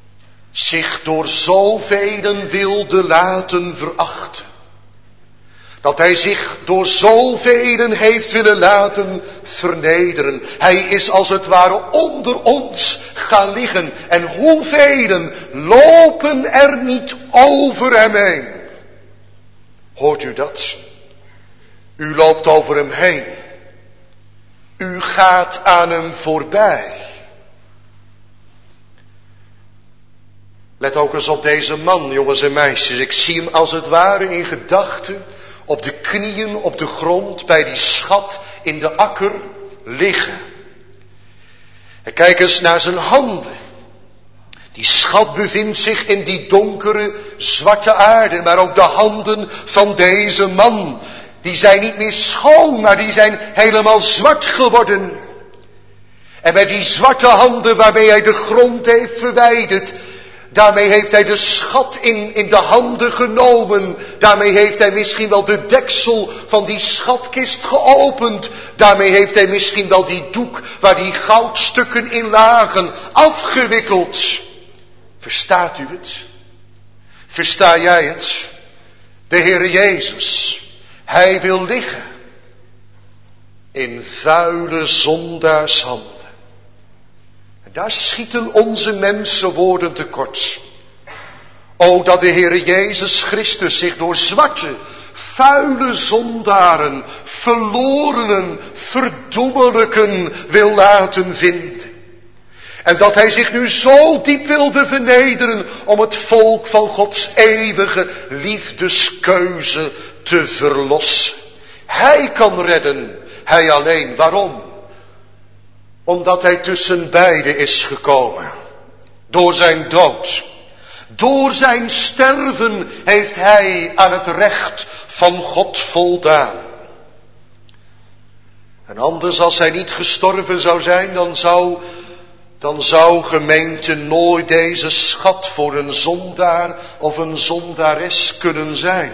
zich door zoveel wilde laten verachten. Dat hij zich door zoveel heeft willen laten vernederen. Hij is als het ware onder ons gaan liggen. En hoeveel lopen er niet over hem heen? Hoort u dat? U loopt over hem heen. U gaat aan hem voorbij. Let ook eens op deze man, jongens en meisjes. Ik zie hem als het ware in gedachten op de knieën op de grond bij die schat in de akker liggen. En kijk eens naar zijn handen. Die schat bevindt zich in die donkere, zwarte aarde. Maar ook de handen van deze man, die zijn niet meer schoon, maar die zijn helemaal zwart geworden. En met die zwarte handen waarmee hij de grond heeft verwijderd, daarmee heeft hij de schat in, in de handen genomen. Daarmee heeft hij misschien wel de deksel van die schatkist geopend. Daarmee heeft hij misschien wel die doek waar die goudstukken in lagen afgewikkeld. Verstaat u het? Versta jij het? De Heere Jezus, hij wil liggen in vuile zondaarshanden. En daar schieten onze mensenwoorden tekort. O, dat de Heere Jezus Christus zich door zwarte, vuile zondaren, verlorenen, verdommelijken wil laten vinden. En dat hij zich nu zo diep wilde vernederen om het volk van Gods eeuwige liefdeskeuze te verlossen. Hij kan redden, hij alleen. Waarom? Omdat hij tussen beiden is gekomen. Door zijn dood. Door zijn sterven heeft hij aan het recht van God voldaan. En anders, als hij niet gestorven zou zijn, dan zou, dan zou gemeente nooit deze schat voor een zondaar of een zondares kunnen zijn.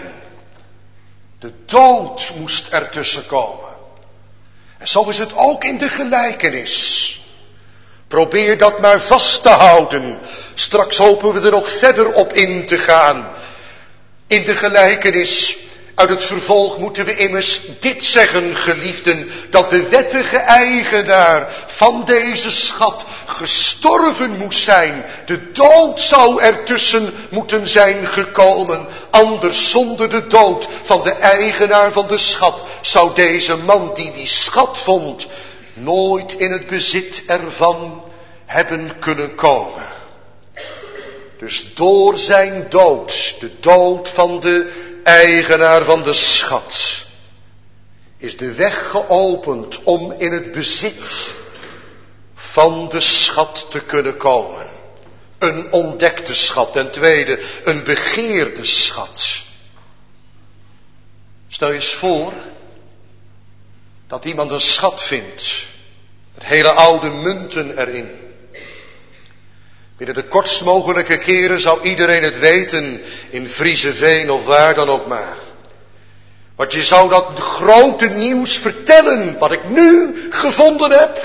De dood moest ertussen komen. En zo is het ook in de gelijkenis. Probeer dat maar vast te houden. Straks hopen we er nog verder op in te gaan. In de gelijkenis uit het vervolg moeten we immers dit zeggen, geliefden, dat de wettige eigenaar van deze schat gestorven moest zijn. De dood zou ertussen moeten zijn gekomen. Anders, zonder de dood van de eigenaar van de schat, zou deze man die die schat vond nooit in het bezit ervan hebben kunnen komen. Dus door zijn dood, de dood van de eigenaar van de schat, is de weg geopend om in het bezit van de schat te kunnen komen. Een ontdekte schat. Ten tweede, een begeerde schat. Stel je eens voor dat iemand een schat vindt. Met hele oude munten erin. Binnen de kortst mogelijke keren zou iedereen het weten, in Frieseveen of waar dan ook maar. Want je zou dat grote nieuws vertellen, wat ik nu gevonden heb.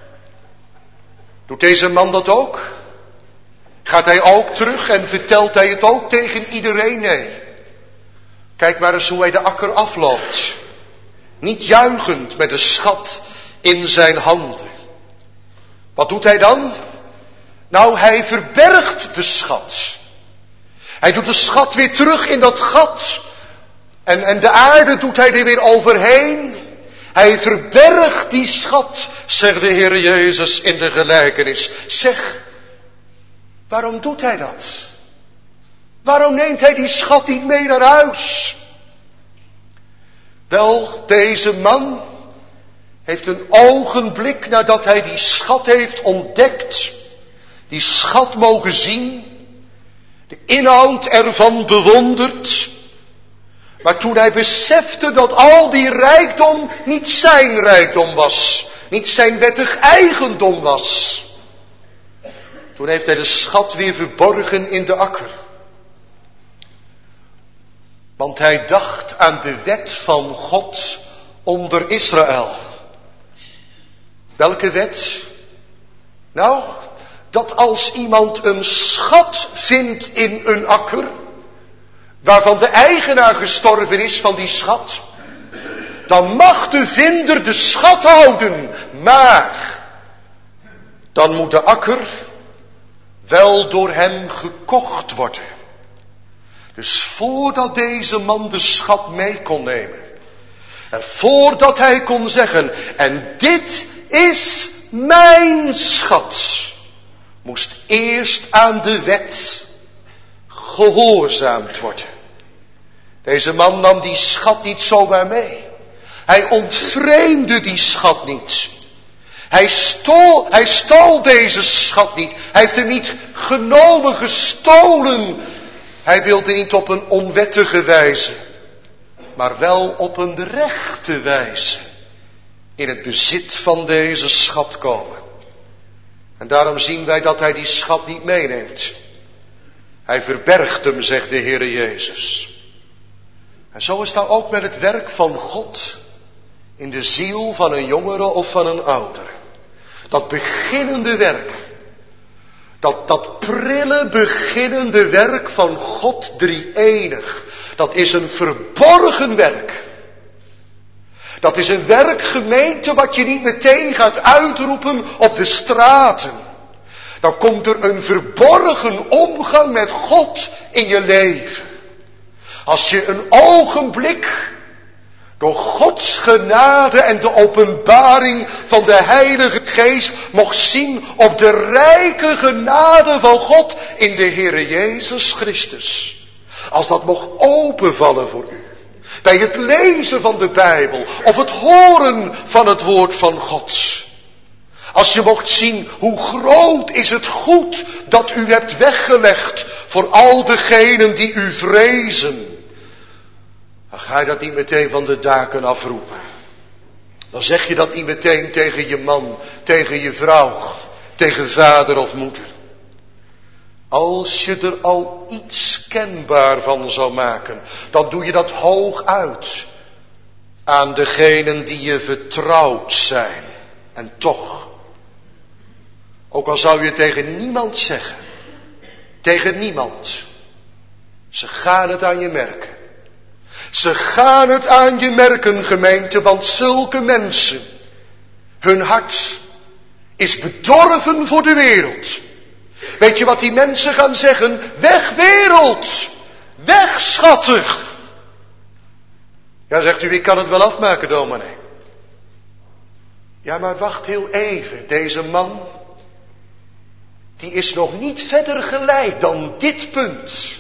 Doet deze man dat ook? Gaat hij ook terug en vertelt hij het ook tegen iedereen? Nee. Kijk maar eens hoe hij de akker afloopt. Niet juichend met de schat in zijn handen. Wat doet hij dan? Nou, hij verbergt de schat. Hij doet de schat weer terug in dat gat. En, en de aarde doet hij er weer overheen. Hij verbergt die schat, zegt de Heer Jezus in de gelijkenis. Zeg, waarom doet hij dat? Waarom neemt hij die schat niet mee naar huis? Wel, deze man heeft een ogenblik nadat hij die schat heeft ontdekt, die schat mogen zien, de inhoud ervan bewonderd. Maar toen hij besefte dat al die rijkdom niet zijn rijkdom was, niet zijn wettig eigendom was, toen heeft hij de schat weer verborgen in de akker. Want hij dacht aan de wet van God onder Israël. Welke wet? Nou, dat als iemand een schat vindt in een akker, waarvan de eigenaar gestorven is van die schat, dan mag de vinder de schat houden, maar dan moet de akker wel door hem gekocht worden. Dus voordat deze man de schat mee kon nemen, en voordat hij kon zeggen, en dit is mijn schat, moest eerst aan de wet gehoorzaamd worden. Deze man nam die schat niet zomaar mee. Hij ontvreemde die schat niet. Hij stal, hij stal deze schat niet. Hij heeft hem niet genomen, gestolen. Hij wilde niet op een onwettige wijze, maar wel op een rechte wijze in het bezit van deze schat komen. En daarom zien wij dat hij die schat niet meeneemt. Hij verbergt hem, zegt de Heere Jezus. En zo is nou ook met het werk van God in de ziel van een jongere of van een oudere. Dat beginnende werk, dat, dat prille beginnende werk van God drie-enig, dat is een verborgen werk. Dat is een werk, gemeente, wat je niet meteen gaat uitroepen op de straten. Dan komt er een verborgen omgang met God in je leven. Als je een ogenblik door Gods genade en de openbaring van de Heilige Geest mocht zien op de rijke genade van God in de Heere Jezus Christus. Als dat mocht openvallen voor u. Bij het lezen van de Bijbel of het horen van het woord van God. Als je mocht zien hoe groot is het goed dat u hebt weggelegd voor al degenen die u vrezen. Dan ga je dat niet meteen van de daken afroepen. Dan zeg je dat niet meteen tegen je man, tegen je vrouw, tegen vader of moeder. Als je er al iets kenbaar van zou maken, dan doe je dat hoog uit aan degenen die je vertrouwd zijn. En toch, ook al zou je tegen niemand zeggen, tegen niemand, ze gaan het aan je merken. Ze gaan het aan je merken, gemeente, want zulke mensen, hun hart is bedorven voor de wereld. Weet je wat die mensen gaan zeggen? Weg wereld! Weg schattig! Ja, zegt u, ik kan het wel afmaken, dominee. Ja, maar wacht heel even. Deze man, die is nog niet verder geleid dan dit punt.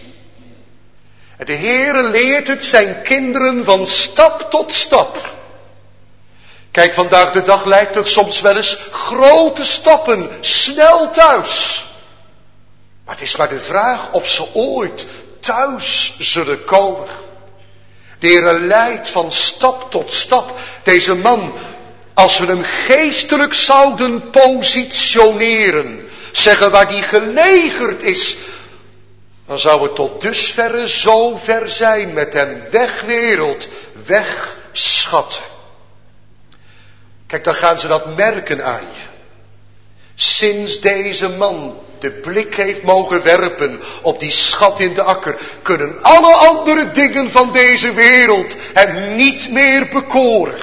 En de Heere leert het zijn kinderen van stap tot stap. Kijk, vandaag de dag lijkt het soms wel eens grote stappen, snel thuis. Maar het is maar de vraag of ze ooit thuis zullen komen. De Heere leidt van stap tot stap. Deze man, als we hem geestelijk zouden positioneren, zeggen waar die gelegerd is, dan zou het tot dusverre zo ver zijn met hem. Weg wereld, weg schatten. Kijk, dan gaan ze dat merken aan je. Sinds deze man de blik heeft mogen werpen op die schat in de akker, kunnen alle andere dingen van deze wereld hem niet meer bekoren.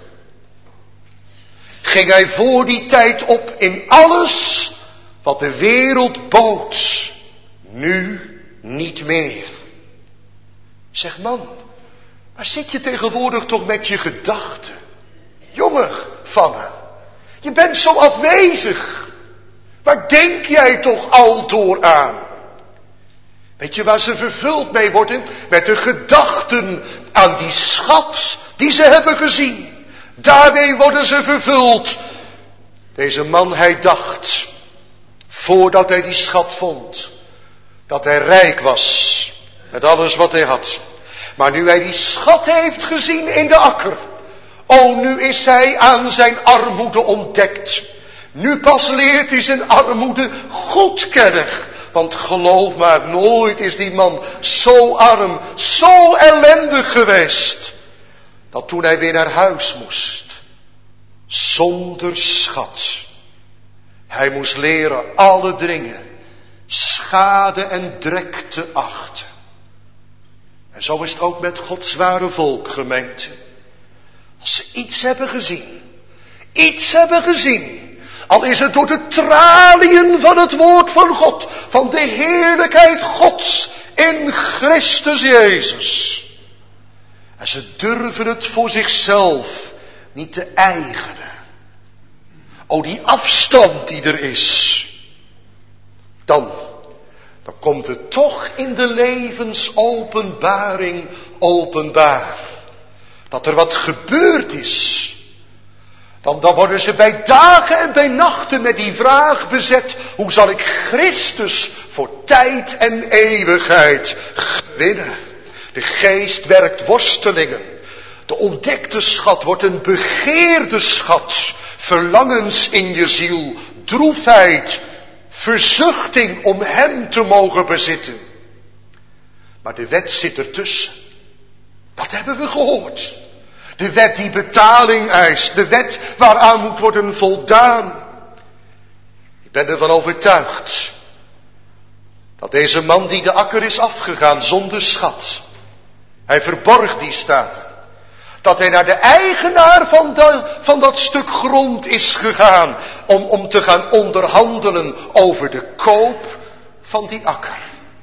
Ging hij voor die tijd op in alles wat de wereld bood, nu niet meer. Zeg man, waar zit je tegenwoordig toch met je gedachten? Jongen van me, je bent zo afwezig. Waar denk jij toch al door aan? Weet je waar ze vervuld mee worden? Met de gedachten aan die schat die ze hebben gezien. Daarmee worden ze vervuld. Deze man, hij dacht, voordat hij die schat vond, dat hij rijk was met alles wat hij had. Maar nu hij die schat heeft gezien in de akker, oh, nu is hij aan zijn armoede ontdekt. Nu pas leert hij zijn armoede goed kennen. Want geloof maar, nooit is die man zo arm, zo ellendig geweest, dat toen hij weer naar huis moest, zonder schat, hij moest leren alle dingen schade en drek te achten. En zo is het ook met Gods ware volk, gemeente. Als ze iets hebben gezien, iets hebben gezien, al is het door de traliën van het woord van God, van de heerlijkheid Gods in Christus Jezus. En ze durven het voor zichzelf niet te eigenen. O, die afstand die er is. Dan, dan komt het toch in de levensopenbaring openbaar. Dat er wat gebeurd is. Dan, dan worden ze bij dagen en bij nachten met die vraag bezet. Hoe zal ik Christus voor tijd en eeuwigheid winnen? De geest werkt worstelingen. De ontdekte schat wordt een begeerde schat. Verlangens in je ziel, droefheid, verzuchting om hem te mogen bezitten. Maar de wet zit ertussen. Dat hebben we gehoord. De wet die betaling eist. De wet waaraan moet worden voldaan. Ik ben ervan overtuigd dat deze man die de akker is afgegaan zonder schat. Hij verborg die staten. Dat hij naar de eigenaar van, de, van dat stuk grond is gegaan. Om, om te gaan onderhandelen over de koop van die akker.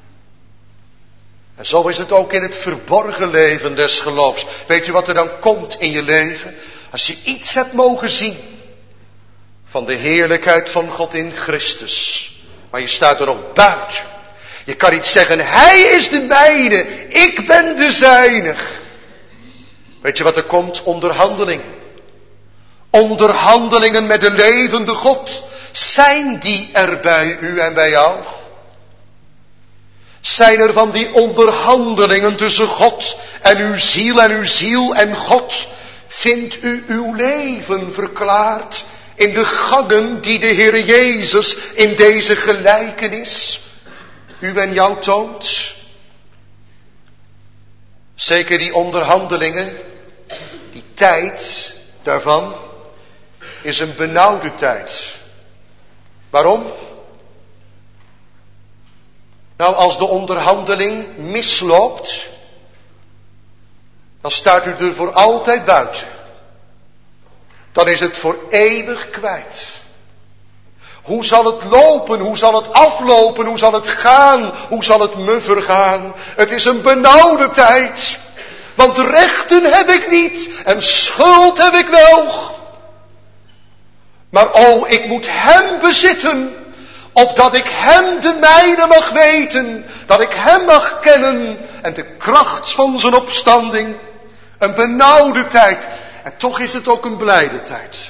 En zo is het ook in het verborgen leven des geloofs. Weet u wat er dan komt in je leven? Als je iets hebt mogen zien van de heerlijkheid van God in Christus. Maar je staat er nog buiten. Je kan niet zeggen, hij is de mijne, ik ben de zijne. Weet je wat er komt? Onderhandeling. Onderhandelingen met de levende God. Zijn die er bij u en bij jou? Zijn er van die onderhandelingen tussen God en uw ziel en uw ziel en God? Vindt u uw leven verklaard in de gangen die de Heer Jezus in deze gelijkenis u en jou toont? Zeker die onderhandelingen, die tijd daarvan is een benauwde tijd. Waarom? Nou, als de onderhandeling misloopt, dan staat u er voor altijd buiten. Dan is het voor eeuwig kwijt. Hoe zal het lopen? Hoe zal het aflopen? Hoe zal het gaan? Hoe zal het me vergaan? Het is een benauwde tijd. Want rechten heb ik niet en schuld heb ik wel. Maar o, ik moet hem bezitten, opdat ik hem de mijne mag weten, dat ik hem mag kennen en de kracht van zijn opstanding. Een benauwde tijd. En toch is het ook een blijde tijd.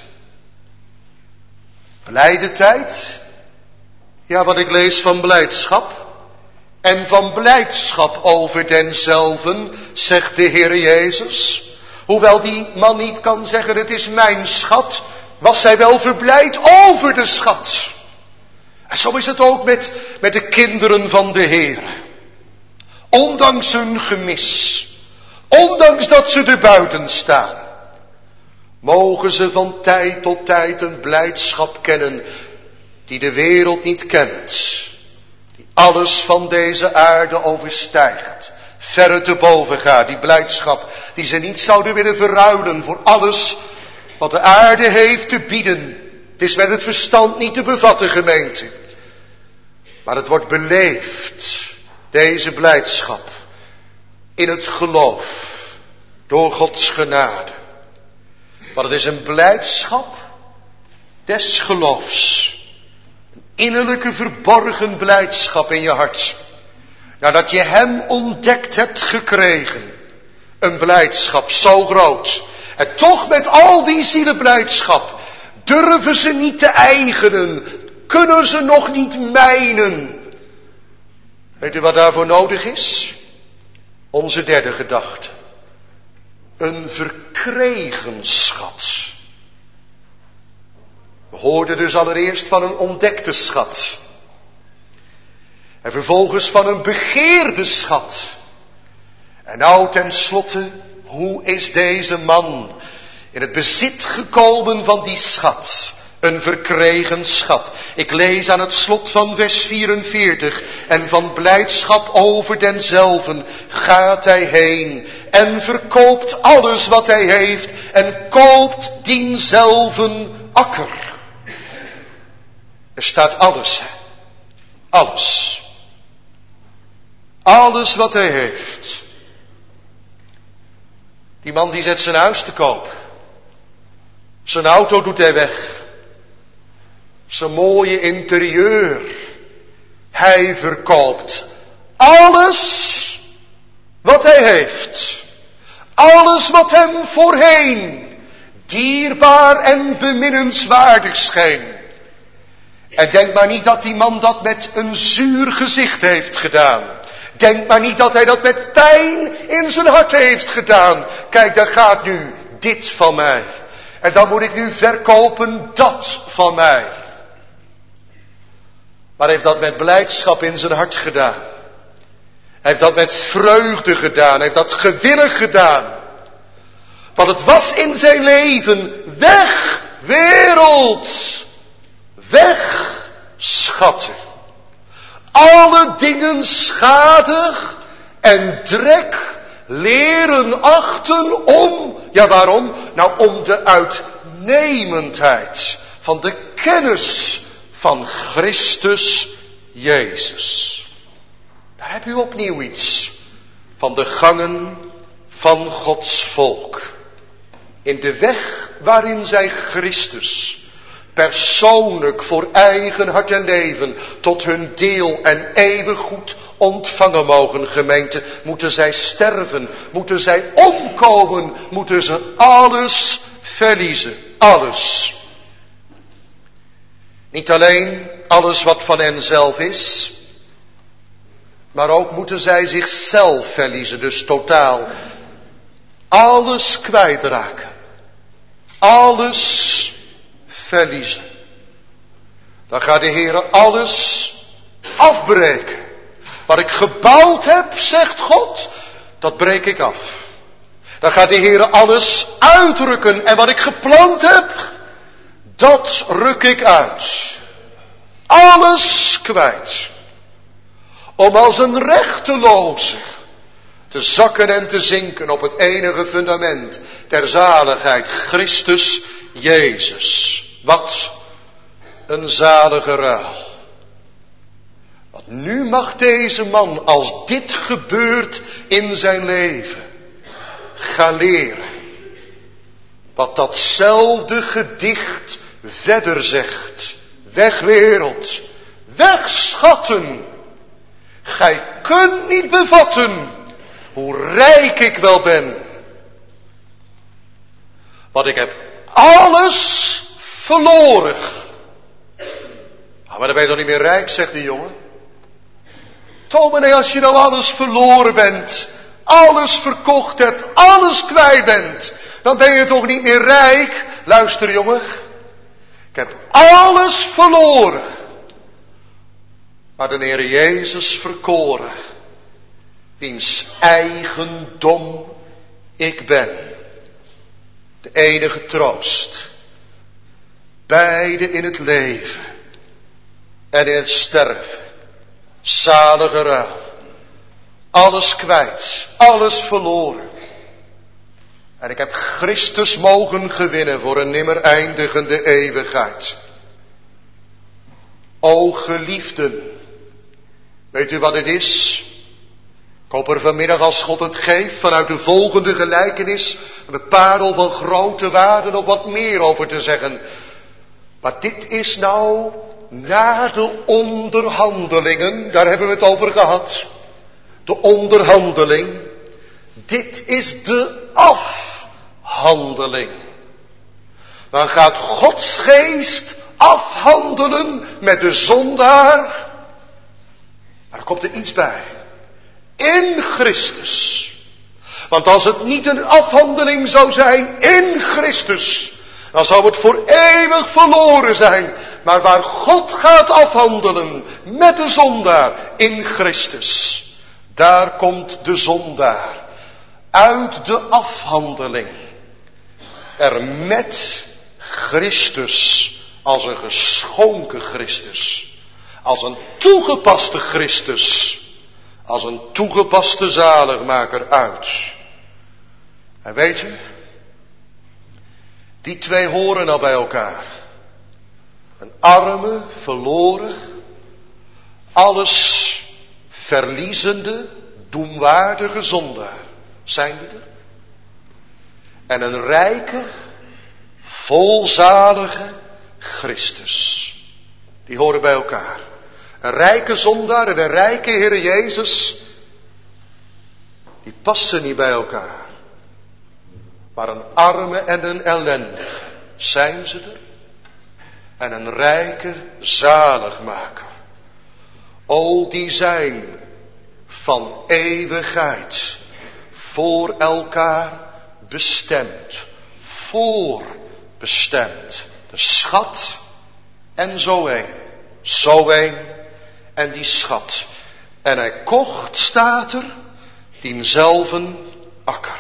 Blijde tijd? Ja, wat ik lees van blijdschap. En van blijdschap over denzelven, zegt de Heer Jezus. Hoewel die man niet kan zeggen, het is mijn schat, was hij wel verblijd over de schat. En zo is het ook met, met de kinderen van de Heer. Ondanks hun gemis, ondanks dat ze er buiten staan, mogen ze van tijd tot tijd een blijdschap kennen die de wereld niet kent. Die alles van deze aarde overstijgt. Verre te boven gaat. Die blijdschap die ze niet zouden willen verruilen voor alles wat de aarde heeft te bieden. Het is met het verstand niet te bevatten, gemeente. Maar het wordt beleefd, deze blijdschap, in het geloof, door Gods genade. Maar het is een blijdschap des geloofs. Een innerlijke verborgen blijdschap in je hart. Nadat je hem ontdekt hebt gekregen. Een blijdschap zo groot. En toch met al die zielenblijdschap durven ze niet te eigenen. Kunnen ze nog niet mijnen. Weet u wat daarvoor nodig is? Onze derde gedachte. Een verkregen schat. We hoorden dus allereerst van een ontdekte schat. En vervolgens van een begeerde schat. En nou tenslotte, hoe is deze man in het bezit gekomen van die schat? Een verkregen schat. Ik lees aan het slot van vers vierenveertig. En van blijdschap over denzelven gaat hij heen. En verkoopt alles wat hij heeft. En koopt dienzelven akker. Er staat alles. Hè? Alles. Alles wat hij heeft. Die man die zet zijn huis te koop. Zijn auto doet hij weg. Zijn mooie interieur. Hij verkoopt alles wat hij heeft. Alles wat hem voorheen dierbaar en beminnenswaardig scheen. En denk maar niet dat die man dat met een zuur gezicht heeft gedaan. Denk maar niet dat hij dat met pijn in zijn hart heeft gedaan. Kijk, daar gaat nu dit van mij. En dan moet ik nu verkopen dat van mij. Maar hij heeft dat met blijdschap in zijn hart gedaan. Hij heeft dat met vreugde gedaan. Hij heeft dat gewillig gedaan. Want het was in zijn leven weg, wereld. Weg, schatten. Alle dingen schadig en drek leren achten om. Ja, waarom? Nou, om de uitnemendheid van de kennis van Christus Jezus. Daar heb u opnieuw iets van de gangen van Gods volk. In de weg waarin zij Christus persoonlijk voor eigen hart en leven tot hun deel en eeuwig goed ontvangen mogen, gemeente, moeten zij sterven, moeten zij omkomen, moeten ze alles verliezen, alles. Niet alleen alles wat van hen zelf is, maar ook moeten zij zichzelf verliezen, dus totaal. Alles kwijtraken, alles verliezen. Dan gaat de Heer alles afbreken. Wat ik gebouwd heb, zegt God, dat breek ik af. Dan gaat de Heer alles uitrukken. En wat ik geplant heb, dat ruk ik uit. Alles kwijt. Om als een rechteloze te zakken en te zinken op het enige fundament der zaligheid, Christus Jezus. Wat een zalige ruil. Want nu mag deze man, als dit gebeurt in zijn leven, gaan leren. Wat datzelfde gedicht verder zegt. Weg wereld, weg schatten. Gij kunt niet bevatten hoe rijk ik wel ben. Want ik heb alles verloren. Oh, maar dan ben je toch niet meer rijk, zegt de jongen. Dominee, als je nou alles verloren bent, alles verkocht hebt, alles kwijt bent, dan ben je toch niet meer rijk? Luister, jongen. Ik heb alles verloren. Maar de Heer Jezus verkoren, wiens eigendom ik ben. De enige troost. Beide in het leven en in het sterven. Zalige ruil. Alles kwijt, alles verloren. En ik heb Christus mogen gewinnen voor een nimmer eindigende eeuwigheid. O geliefden, weet u wat het is? Ik hoop er vanmiddag, als God het geeft, vanuit de volgende gelijkenis, een parel van grote waarde nog wat meer over te zeggen. Maar dit is nou na de onderhandelingen, daar hebben we het over gehad. De onderhandeling, dit is de afhandeling. Dan gaat Gods geest afhandelen met de zondaar. Maar er komt er iets bij. In Christus. Want als het niet een afhandeling zou zijn in Christus, dan zou het voor eeuwig verloren zijn. Maar waar God gaat afhandelen met de zondaar in Christus, daar komt de zondaar uit de afhandeling er met Christus als een geschonken Christus. Als een toegepaste Christus. Als een toegepaste zaligmaker uit. En weet je, die twee horen al bij elkaar. Een arme, verloren, alles verliezende, doemwaardige zondaar. Zijn die er? En een rijke, volzalige Christus. Die horen bij elkaar. Een rijke zondaar en een rijke Heer Jezus. Die passen niet bij elkaar. Maar een arme en een ellendige. Zijn ze er? En een rijke zaligmaker. O, die zijn van eeuwigheid voor elkaar bestemd. Voorbestemd. De schat en zo een. Zo een en die schat. En hij kocht, staat er, dienzelfden akker.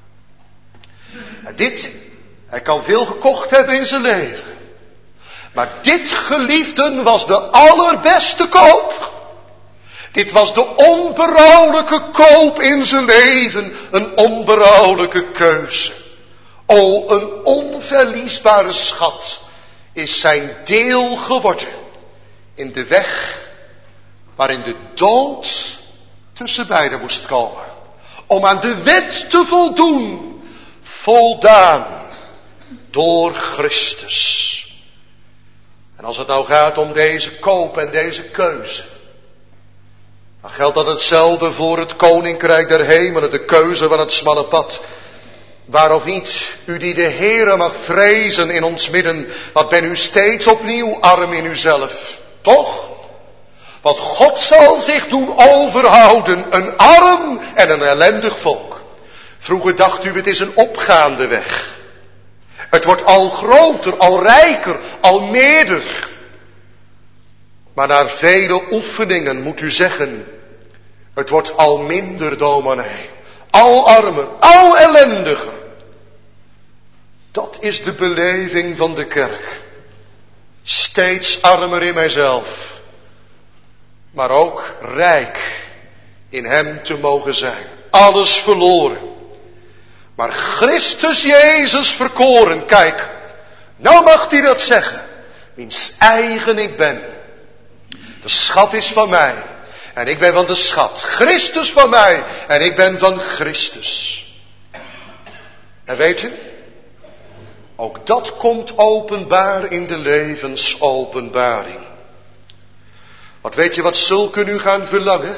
En dit, hij kan veel gekocht hebben in zijn leven. Maar dit, geliefden, was de allerbeste koop. Dit was de onberouwelijke koop in zijn leven. Een onberouwelijke keuze. O, een onverliesbare schat is zijn deel geworden. In de weg waarin de dood tussen beiden moest komen. Om aan de wet te voldoen. Voldaan door Christus. En als het nou gaat om deze koop en deze keuze. Dan geldt dat hetzelfde voor het koninkrijk der hemelen. De keuze van het smalle pad. Waarof niet, u die de Heere mag vrezen in ons midden. Wat ben u steeds opnieuw arm in uzelf. Toch? Want God zal zich doen overhouden. Een arm en een ellendig volk. Vroeger dacht u, het is een opgaande weg. Het wordt al groter, al rijker, al meerder. Maar na vele oefeningen moet u zeggen, het wordt al minder dominee. Al armer, al ellendiger. Dat is de beleving van de kerk. Steeds armer in mijzelf. Maar ook rijk in hem te mogen zijn. Alles verloren. Maar Christus Jezus verkoren. Kijk, nou mag hij dat zeggen. Wiens eigen ik ben. De schat is van mij. En ik ben van de schat. Christus van mij. En ik ben van Christus. En weet je? Ook dat komt openbaar in de levensopenbaring. Want weet je wat zulken nu gaan verlangen?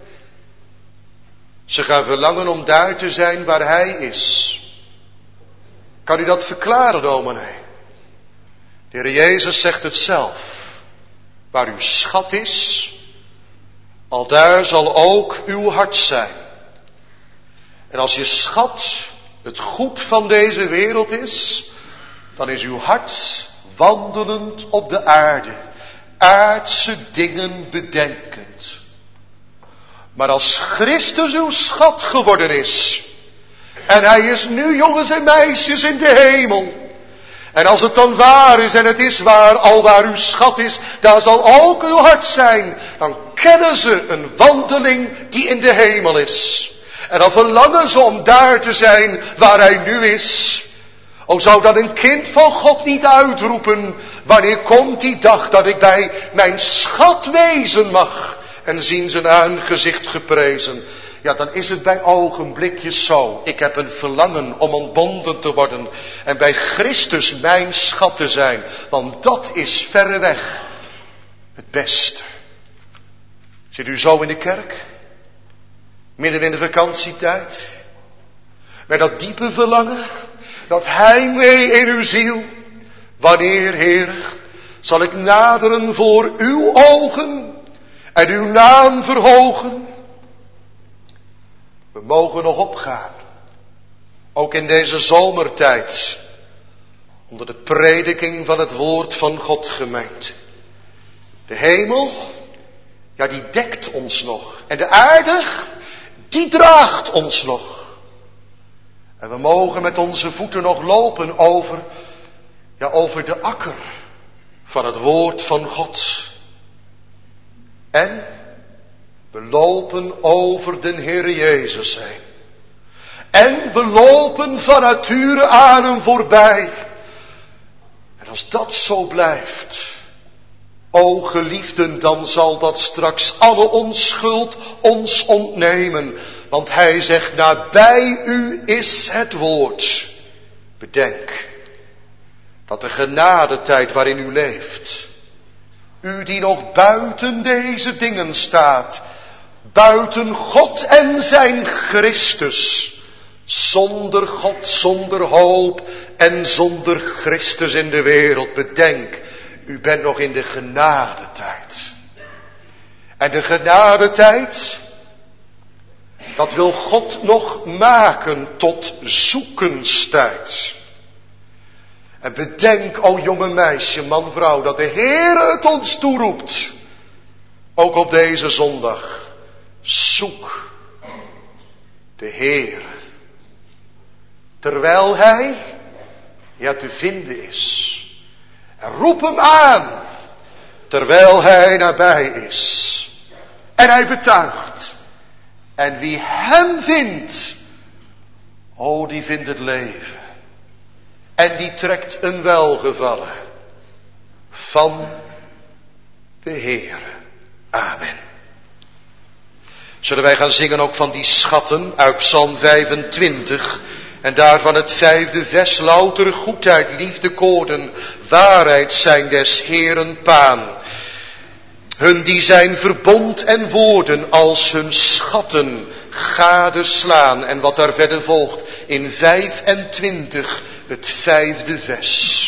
Ze gaan verlangen om daar te zijn waar hij is. Kan u dat verklaren, dominee? De Heer Jezus zegt het zelf. Waar uw schat is, al daar zal ook uw hart zijn. En als je schat het goed van deze wereld is, dan is uw hart wandelend op de aarde, aardse dingen bedenkend. Maar als Christus uw schat geworden is, en hij is nu, jongens en meisjes, in de hemel. En als het dan waar is, en het is waar, al waar uw schat is, daar zal ook uw hart zijn. Dan kennen ze een wandeling die in de hemel is. En dan verlangen ze om daar te zijn waar hij nu is. O, zou dan een kind van God niet uitroepen, wanneer komt die dag dat ik bij mijn schat wezen mag en zien zijn aangezicht geprezen. Ja, dan is het bij ogenblikjes zo. Ik heb een verlangen om ontbonden te worden en bij Christus mijn schat te zijn. Want dat is verreweg het beste. Zit u zo in de kerk? Midden in de vakantietijd? Met dat diepe verlangen? Dat heimwee in uw ziel? Wanneer, Heer, zal ik naderen voor uw ogen en uw naam verhogen? We mogen nog opgaan. Ook in deze zomertijd. Onder de prediking van het woord van God, gemeente. De hemel, ja, die dekt ons nog. En de aarde, die draagt ons nog. En we mogen met onze voeten nog lopen over, ja, over de akker. van het woord van God. En we lopen over den Heere Jezus heen. En we lopen van nature aan hem voorbij. En als dat zo blijft, o geliefden, dan zal dat straks alle onschuld ons ontnemen. Want hij zegt, nabij u is het woord. Bedenk dat de genadetijd waarin u leeft, u die nog buiten deze dingen staat, buiten God en zijn Christus, zonder God, zonder hoop en zonder Christus in de wereld, bedenk, u bent nog in de genadetijd. En de genadetijd, dat wil God nog maken tot zoekenstijd. En bedenk, o jonge meisje, man, vrouw, dat de Heer het ons toeroept. Ook op deze zondag. Zoek de Heer. Terwijl hij, ja, te vinden is. En roep hem aan. Terwijl hij nabij is. En hij betuigt. En wie hem vindt, o, die vindt het leven. En die trekt een welgevallen van de Heere. Amen. Zullen wij gaan zingen ook van die schatten uit Psalm vijfentwintig. En daarvan het vijfde vers, louter goedheid, liefde, koorden, waarheid zijn des Heeren paan. Hun die zijn verbond en woorden als hun schatten gadeslaan. En wat daar verder volgt in vijfentwintig, het vijfde vers.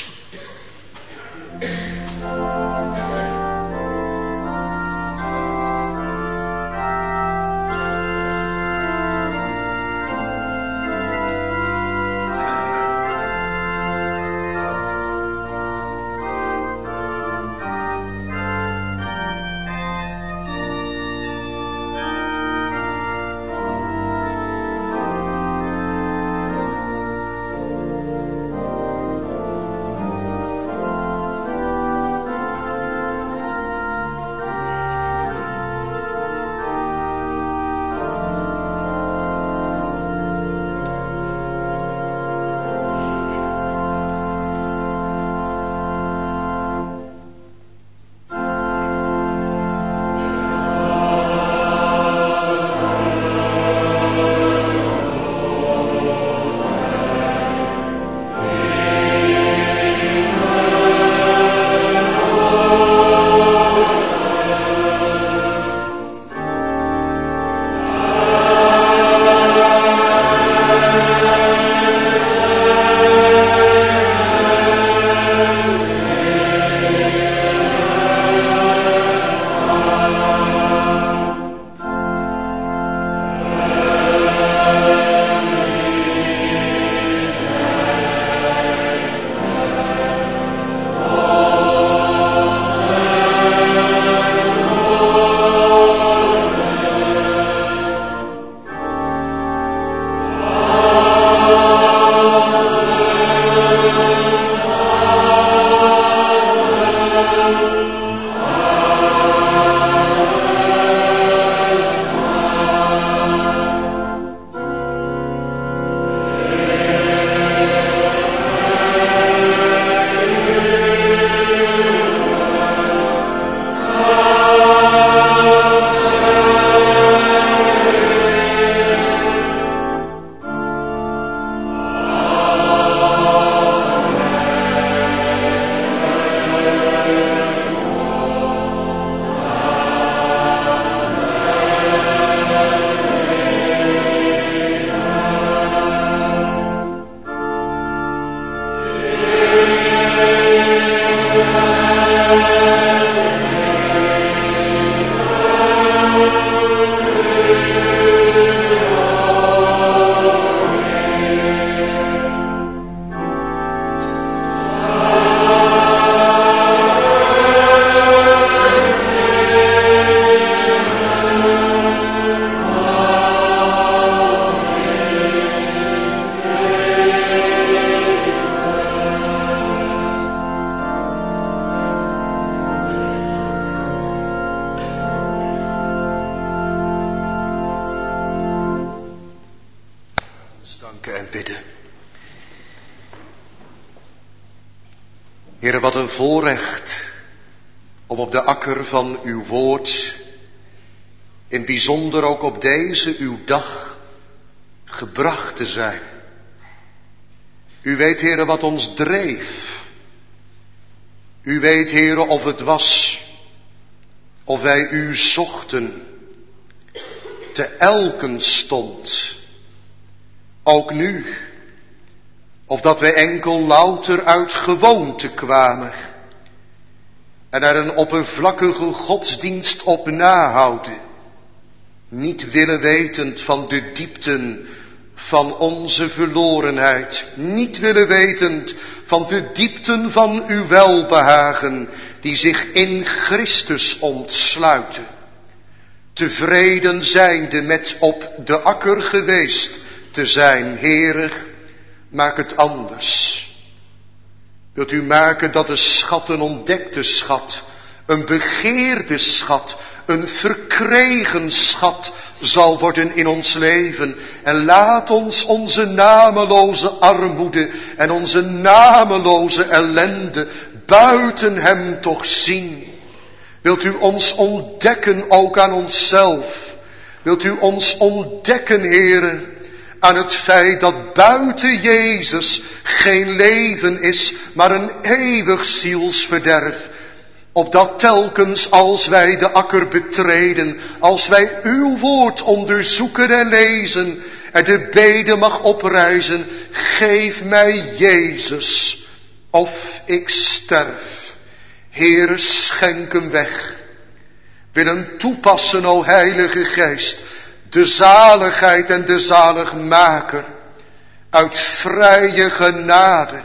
Heere, wat een voorrecht om op de akker van uw woord, in bijzonder ook op deze uw dag, gebracht te zijn. U weet, Heere, wat ons dreef. U weet, Heere, of het was, of wij u zochten, te elken stond, ook nu, of dat wij enkel louter uit gewoonte kwamen en er een oppervlakkige godsdienst op nahouden, niet willen wetend van de diepten van onze verlorenheid, niet willen wetend van de diepten van uw welbehagen, die zich in Christus ontsluiten. Tevreden zijnde met op de akker geweest te zijn, Heere, maak het anders. Wilt u maken dat de schat een ontdekte schat, een begeerde schat, een verkregen schat zal worden in ons leven. En laat ons onze nameloze armoede en onze nameloze ellende buiten hem toch zien. Wilt u ons ontdekken ook aan onszelf. Wilt u ons ontdekken, Heere, aan het feit dat buiten Jezus geen leven is, maar een eeuwig zielsverderf. Opdat telkens als wij de akker betreden, als wij uw woord onderzoeken en lezen, er de bede mag oprijzen, geef mij Jezus, of ik sterf. Heere, schenk hem weg. Willen toepassen, o Heilige Geest, de zaligheid en de zaligmaker, uit vrije genade.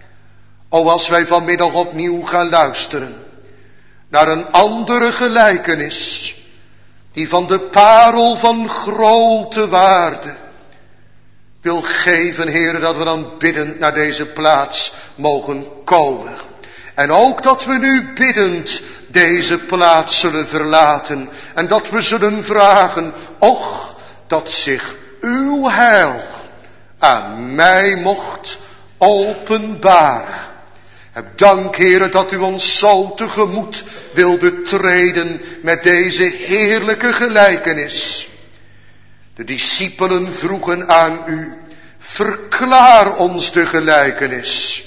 O, als wij vanmiddag opnieuw gaan luisteren naar een andere gelijkenis, die van de parel van grote waarde wil geven, Heere, dat we dan biddend naar deze plaats mogen komen. En ook dat we nu biddend deze plaats zullen verlaten. En dat we zullen vragen, och, dat zich uw heil aan mij mocht openbaren. Heb dank, Heere, dat u ons zo tegemoet wilde treden met deze heerlijke gelijkenis. De discipelen vroegen aan u, verklaar ons de gelijkenis.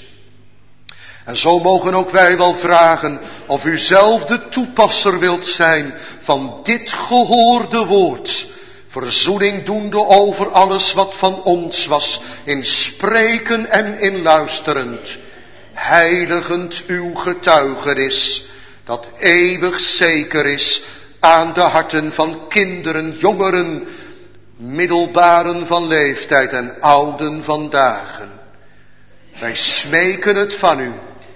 En zo mogen ook wij wel vragen of u zelf de toepasser wilt zijn van dit gehoorde woord. Verzoening doende over alles wat van ons was, in spreken en in luisterend. Heiligend uw getuigenis, dat eeuwig zeker is aan de harten van kinderen, jongeren, middelbaren van leeftijd en ouden van dagen. Wij smeken het van u.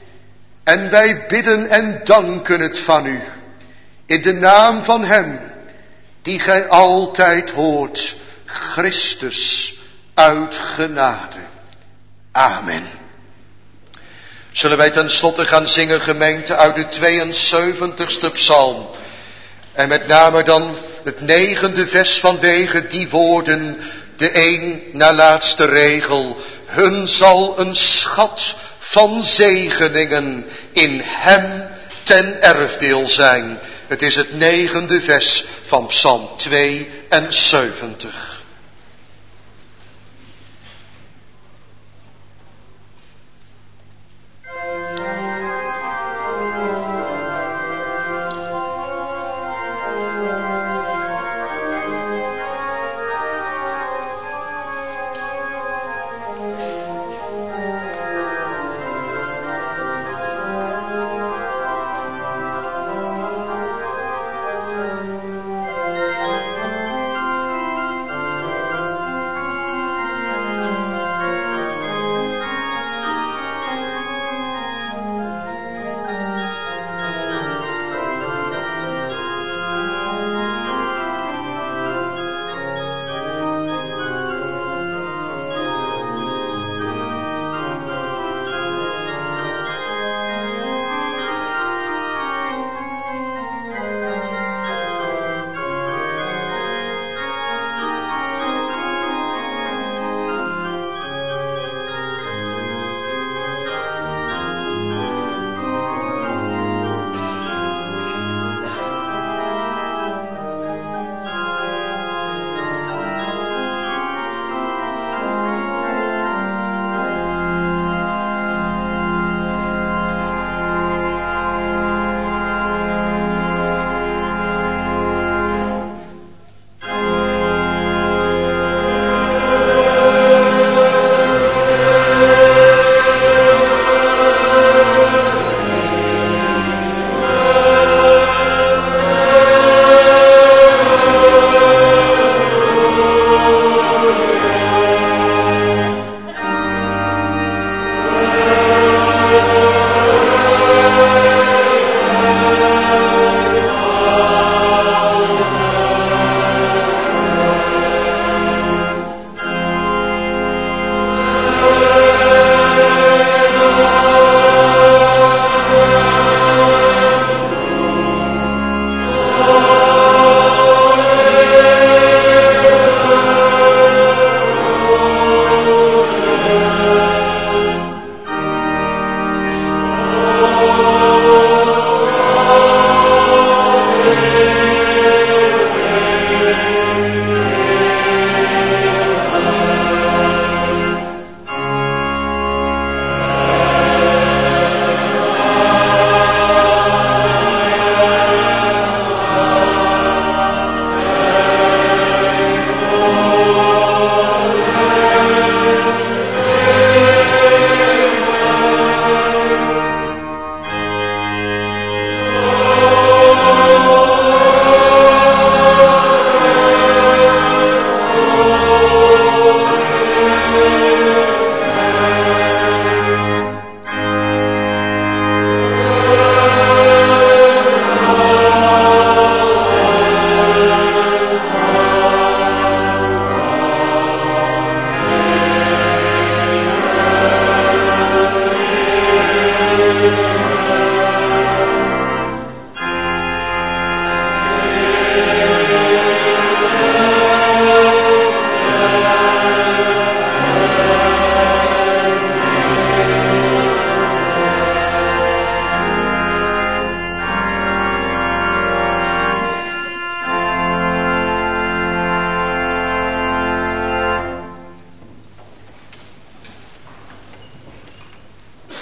En wij bidden en danken het van u. In de naam van hem die gij altijd hoort. Christus uit genade. Amen. Zullen wij ten slotte gaan zingen, gemeente, uit de tweeënzeventigste psalm. En met name dan het negende vers vanwege die woorden. De een na laatste regel. Hun zal een schat van zegeningen in hem ten erfdeel zijn. Het is het negende vers van psalm tweeënzeventig.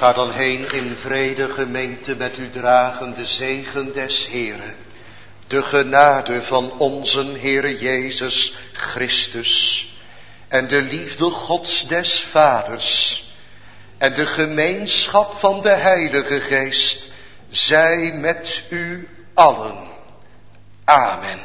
Ga dan heen in vrede, gemeente, met u dragende zegen des Heren. De genade van onze Heere Jezus Christus en de liefde Gods des Vaders en de gemeenschap van de Heilige Geest zij met u allen. Amen.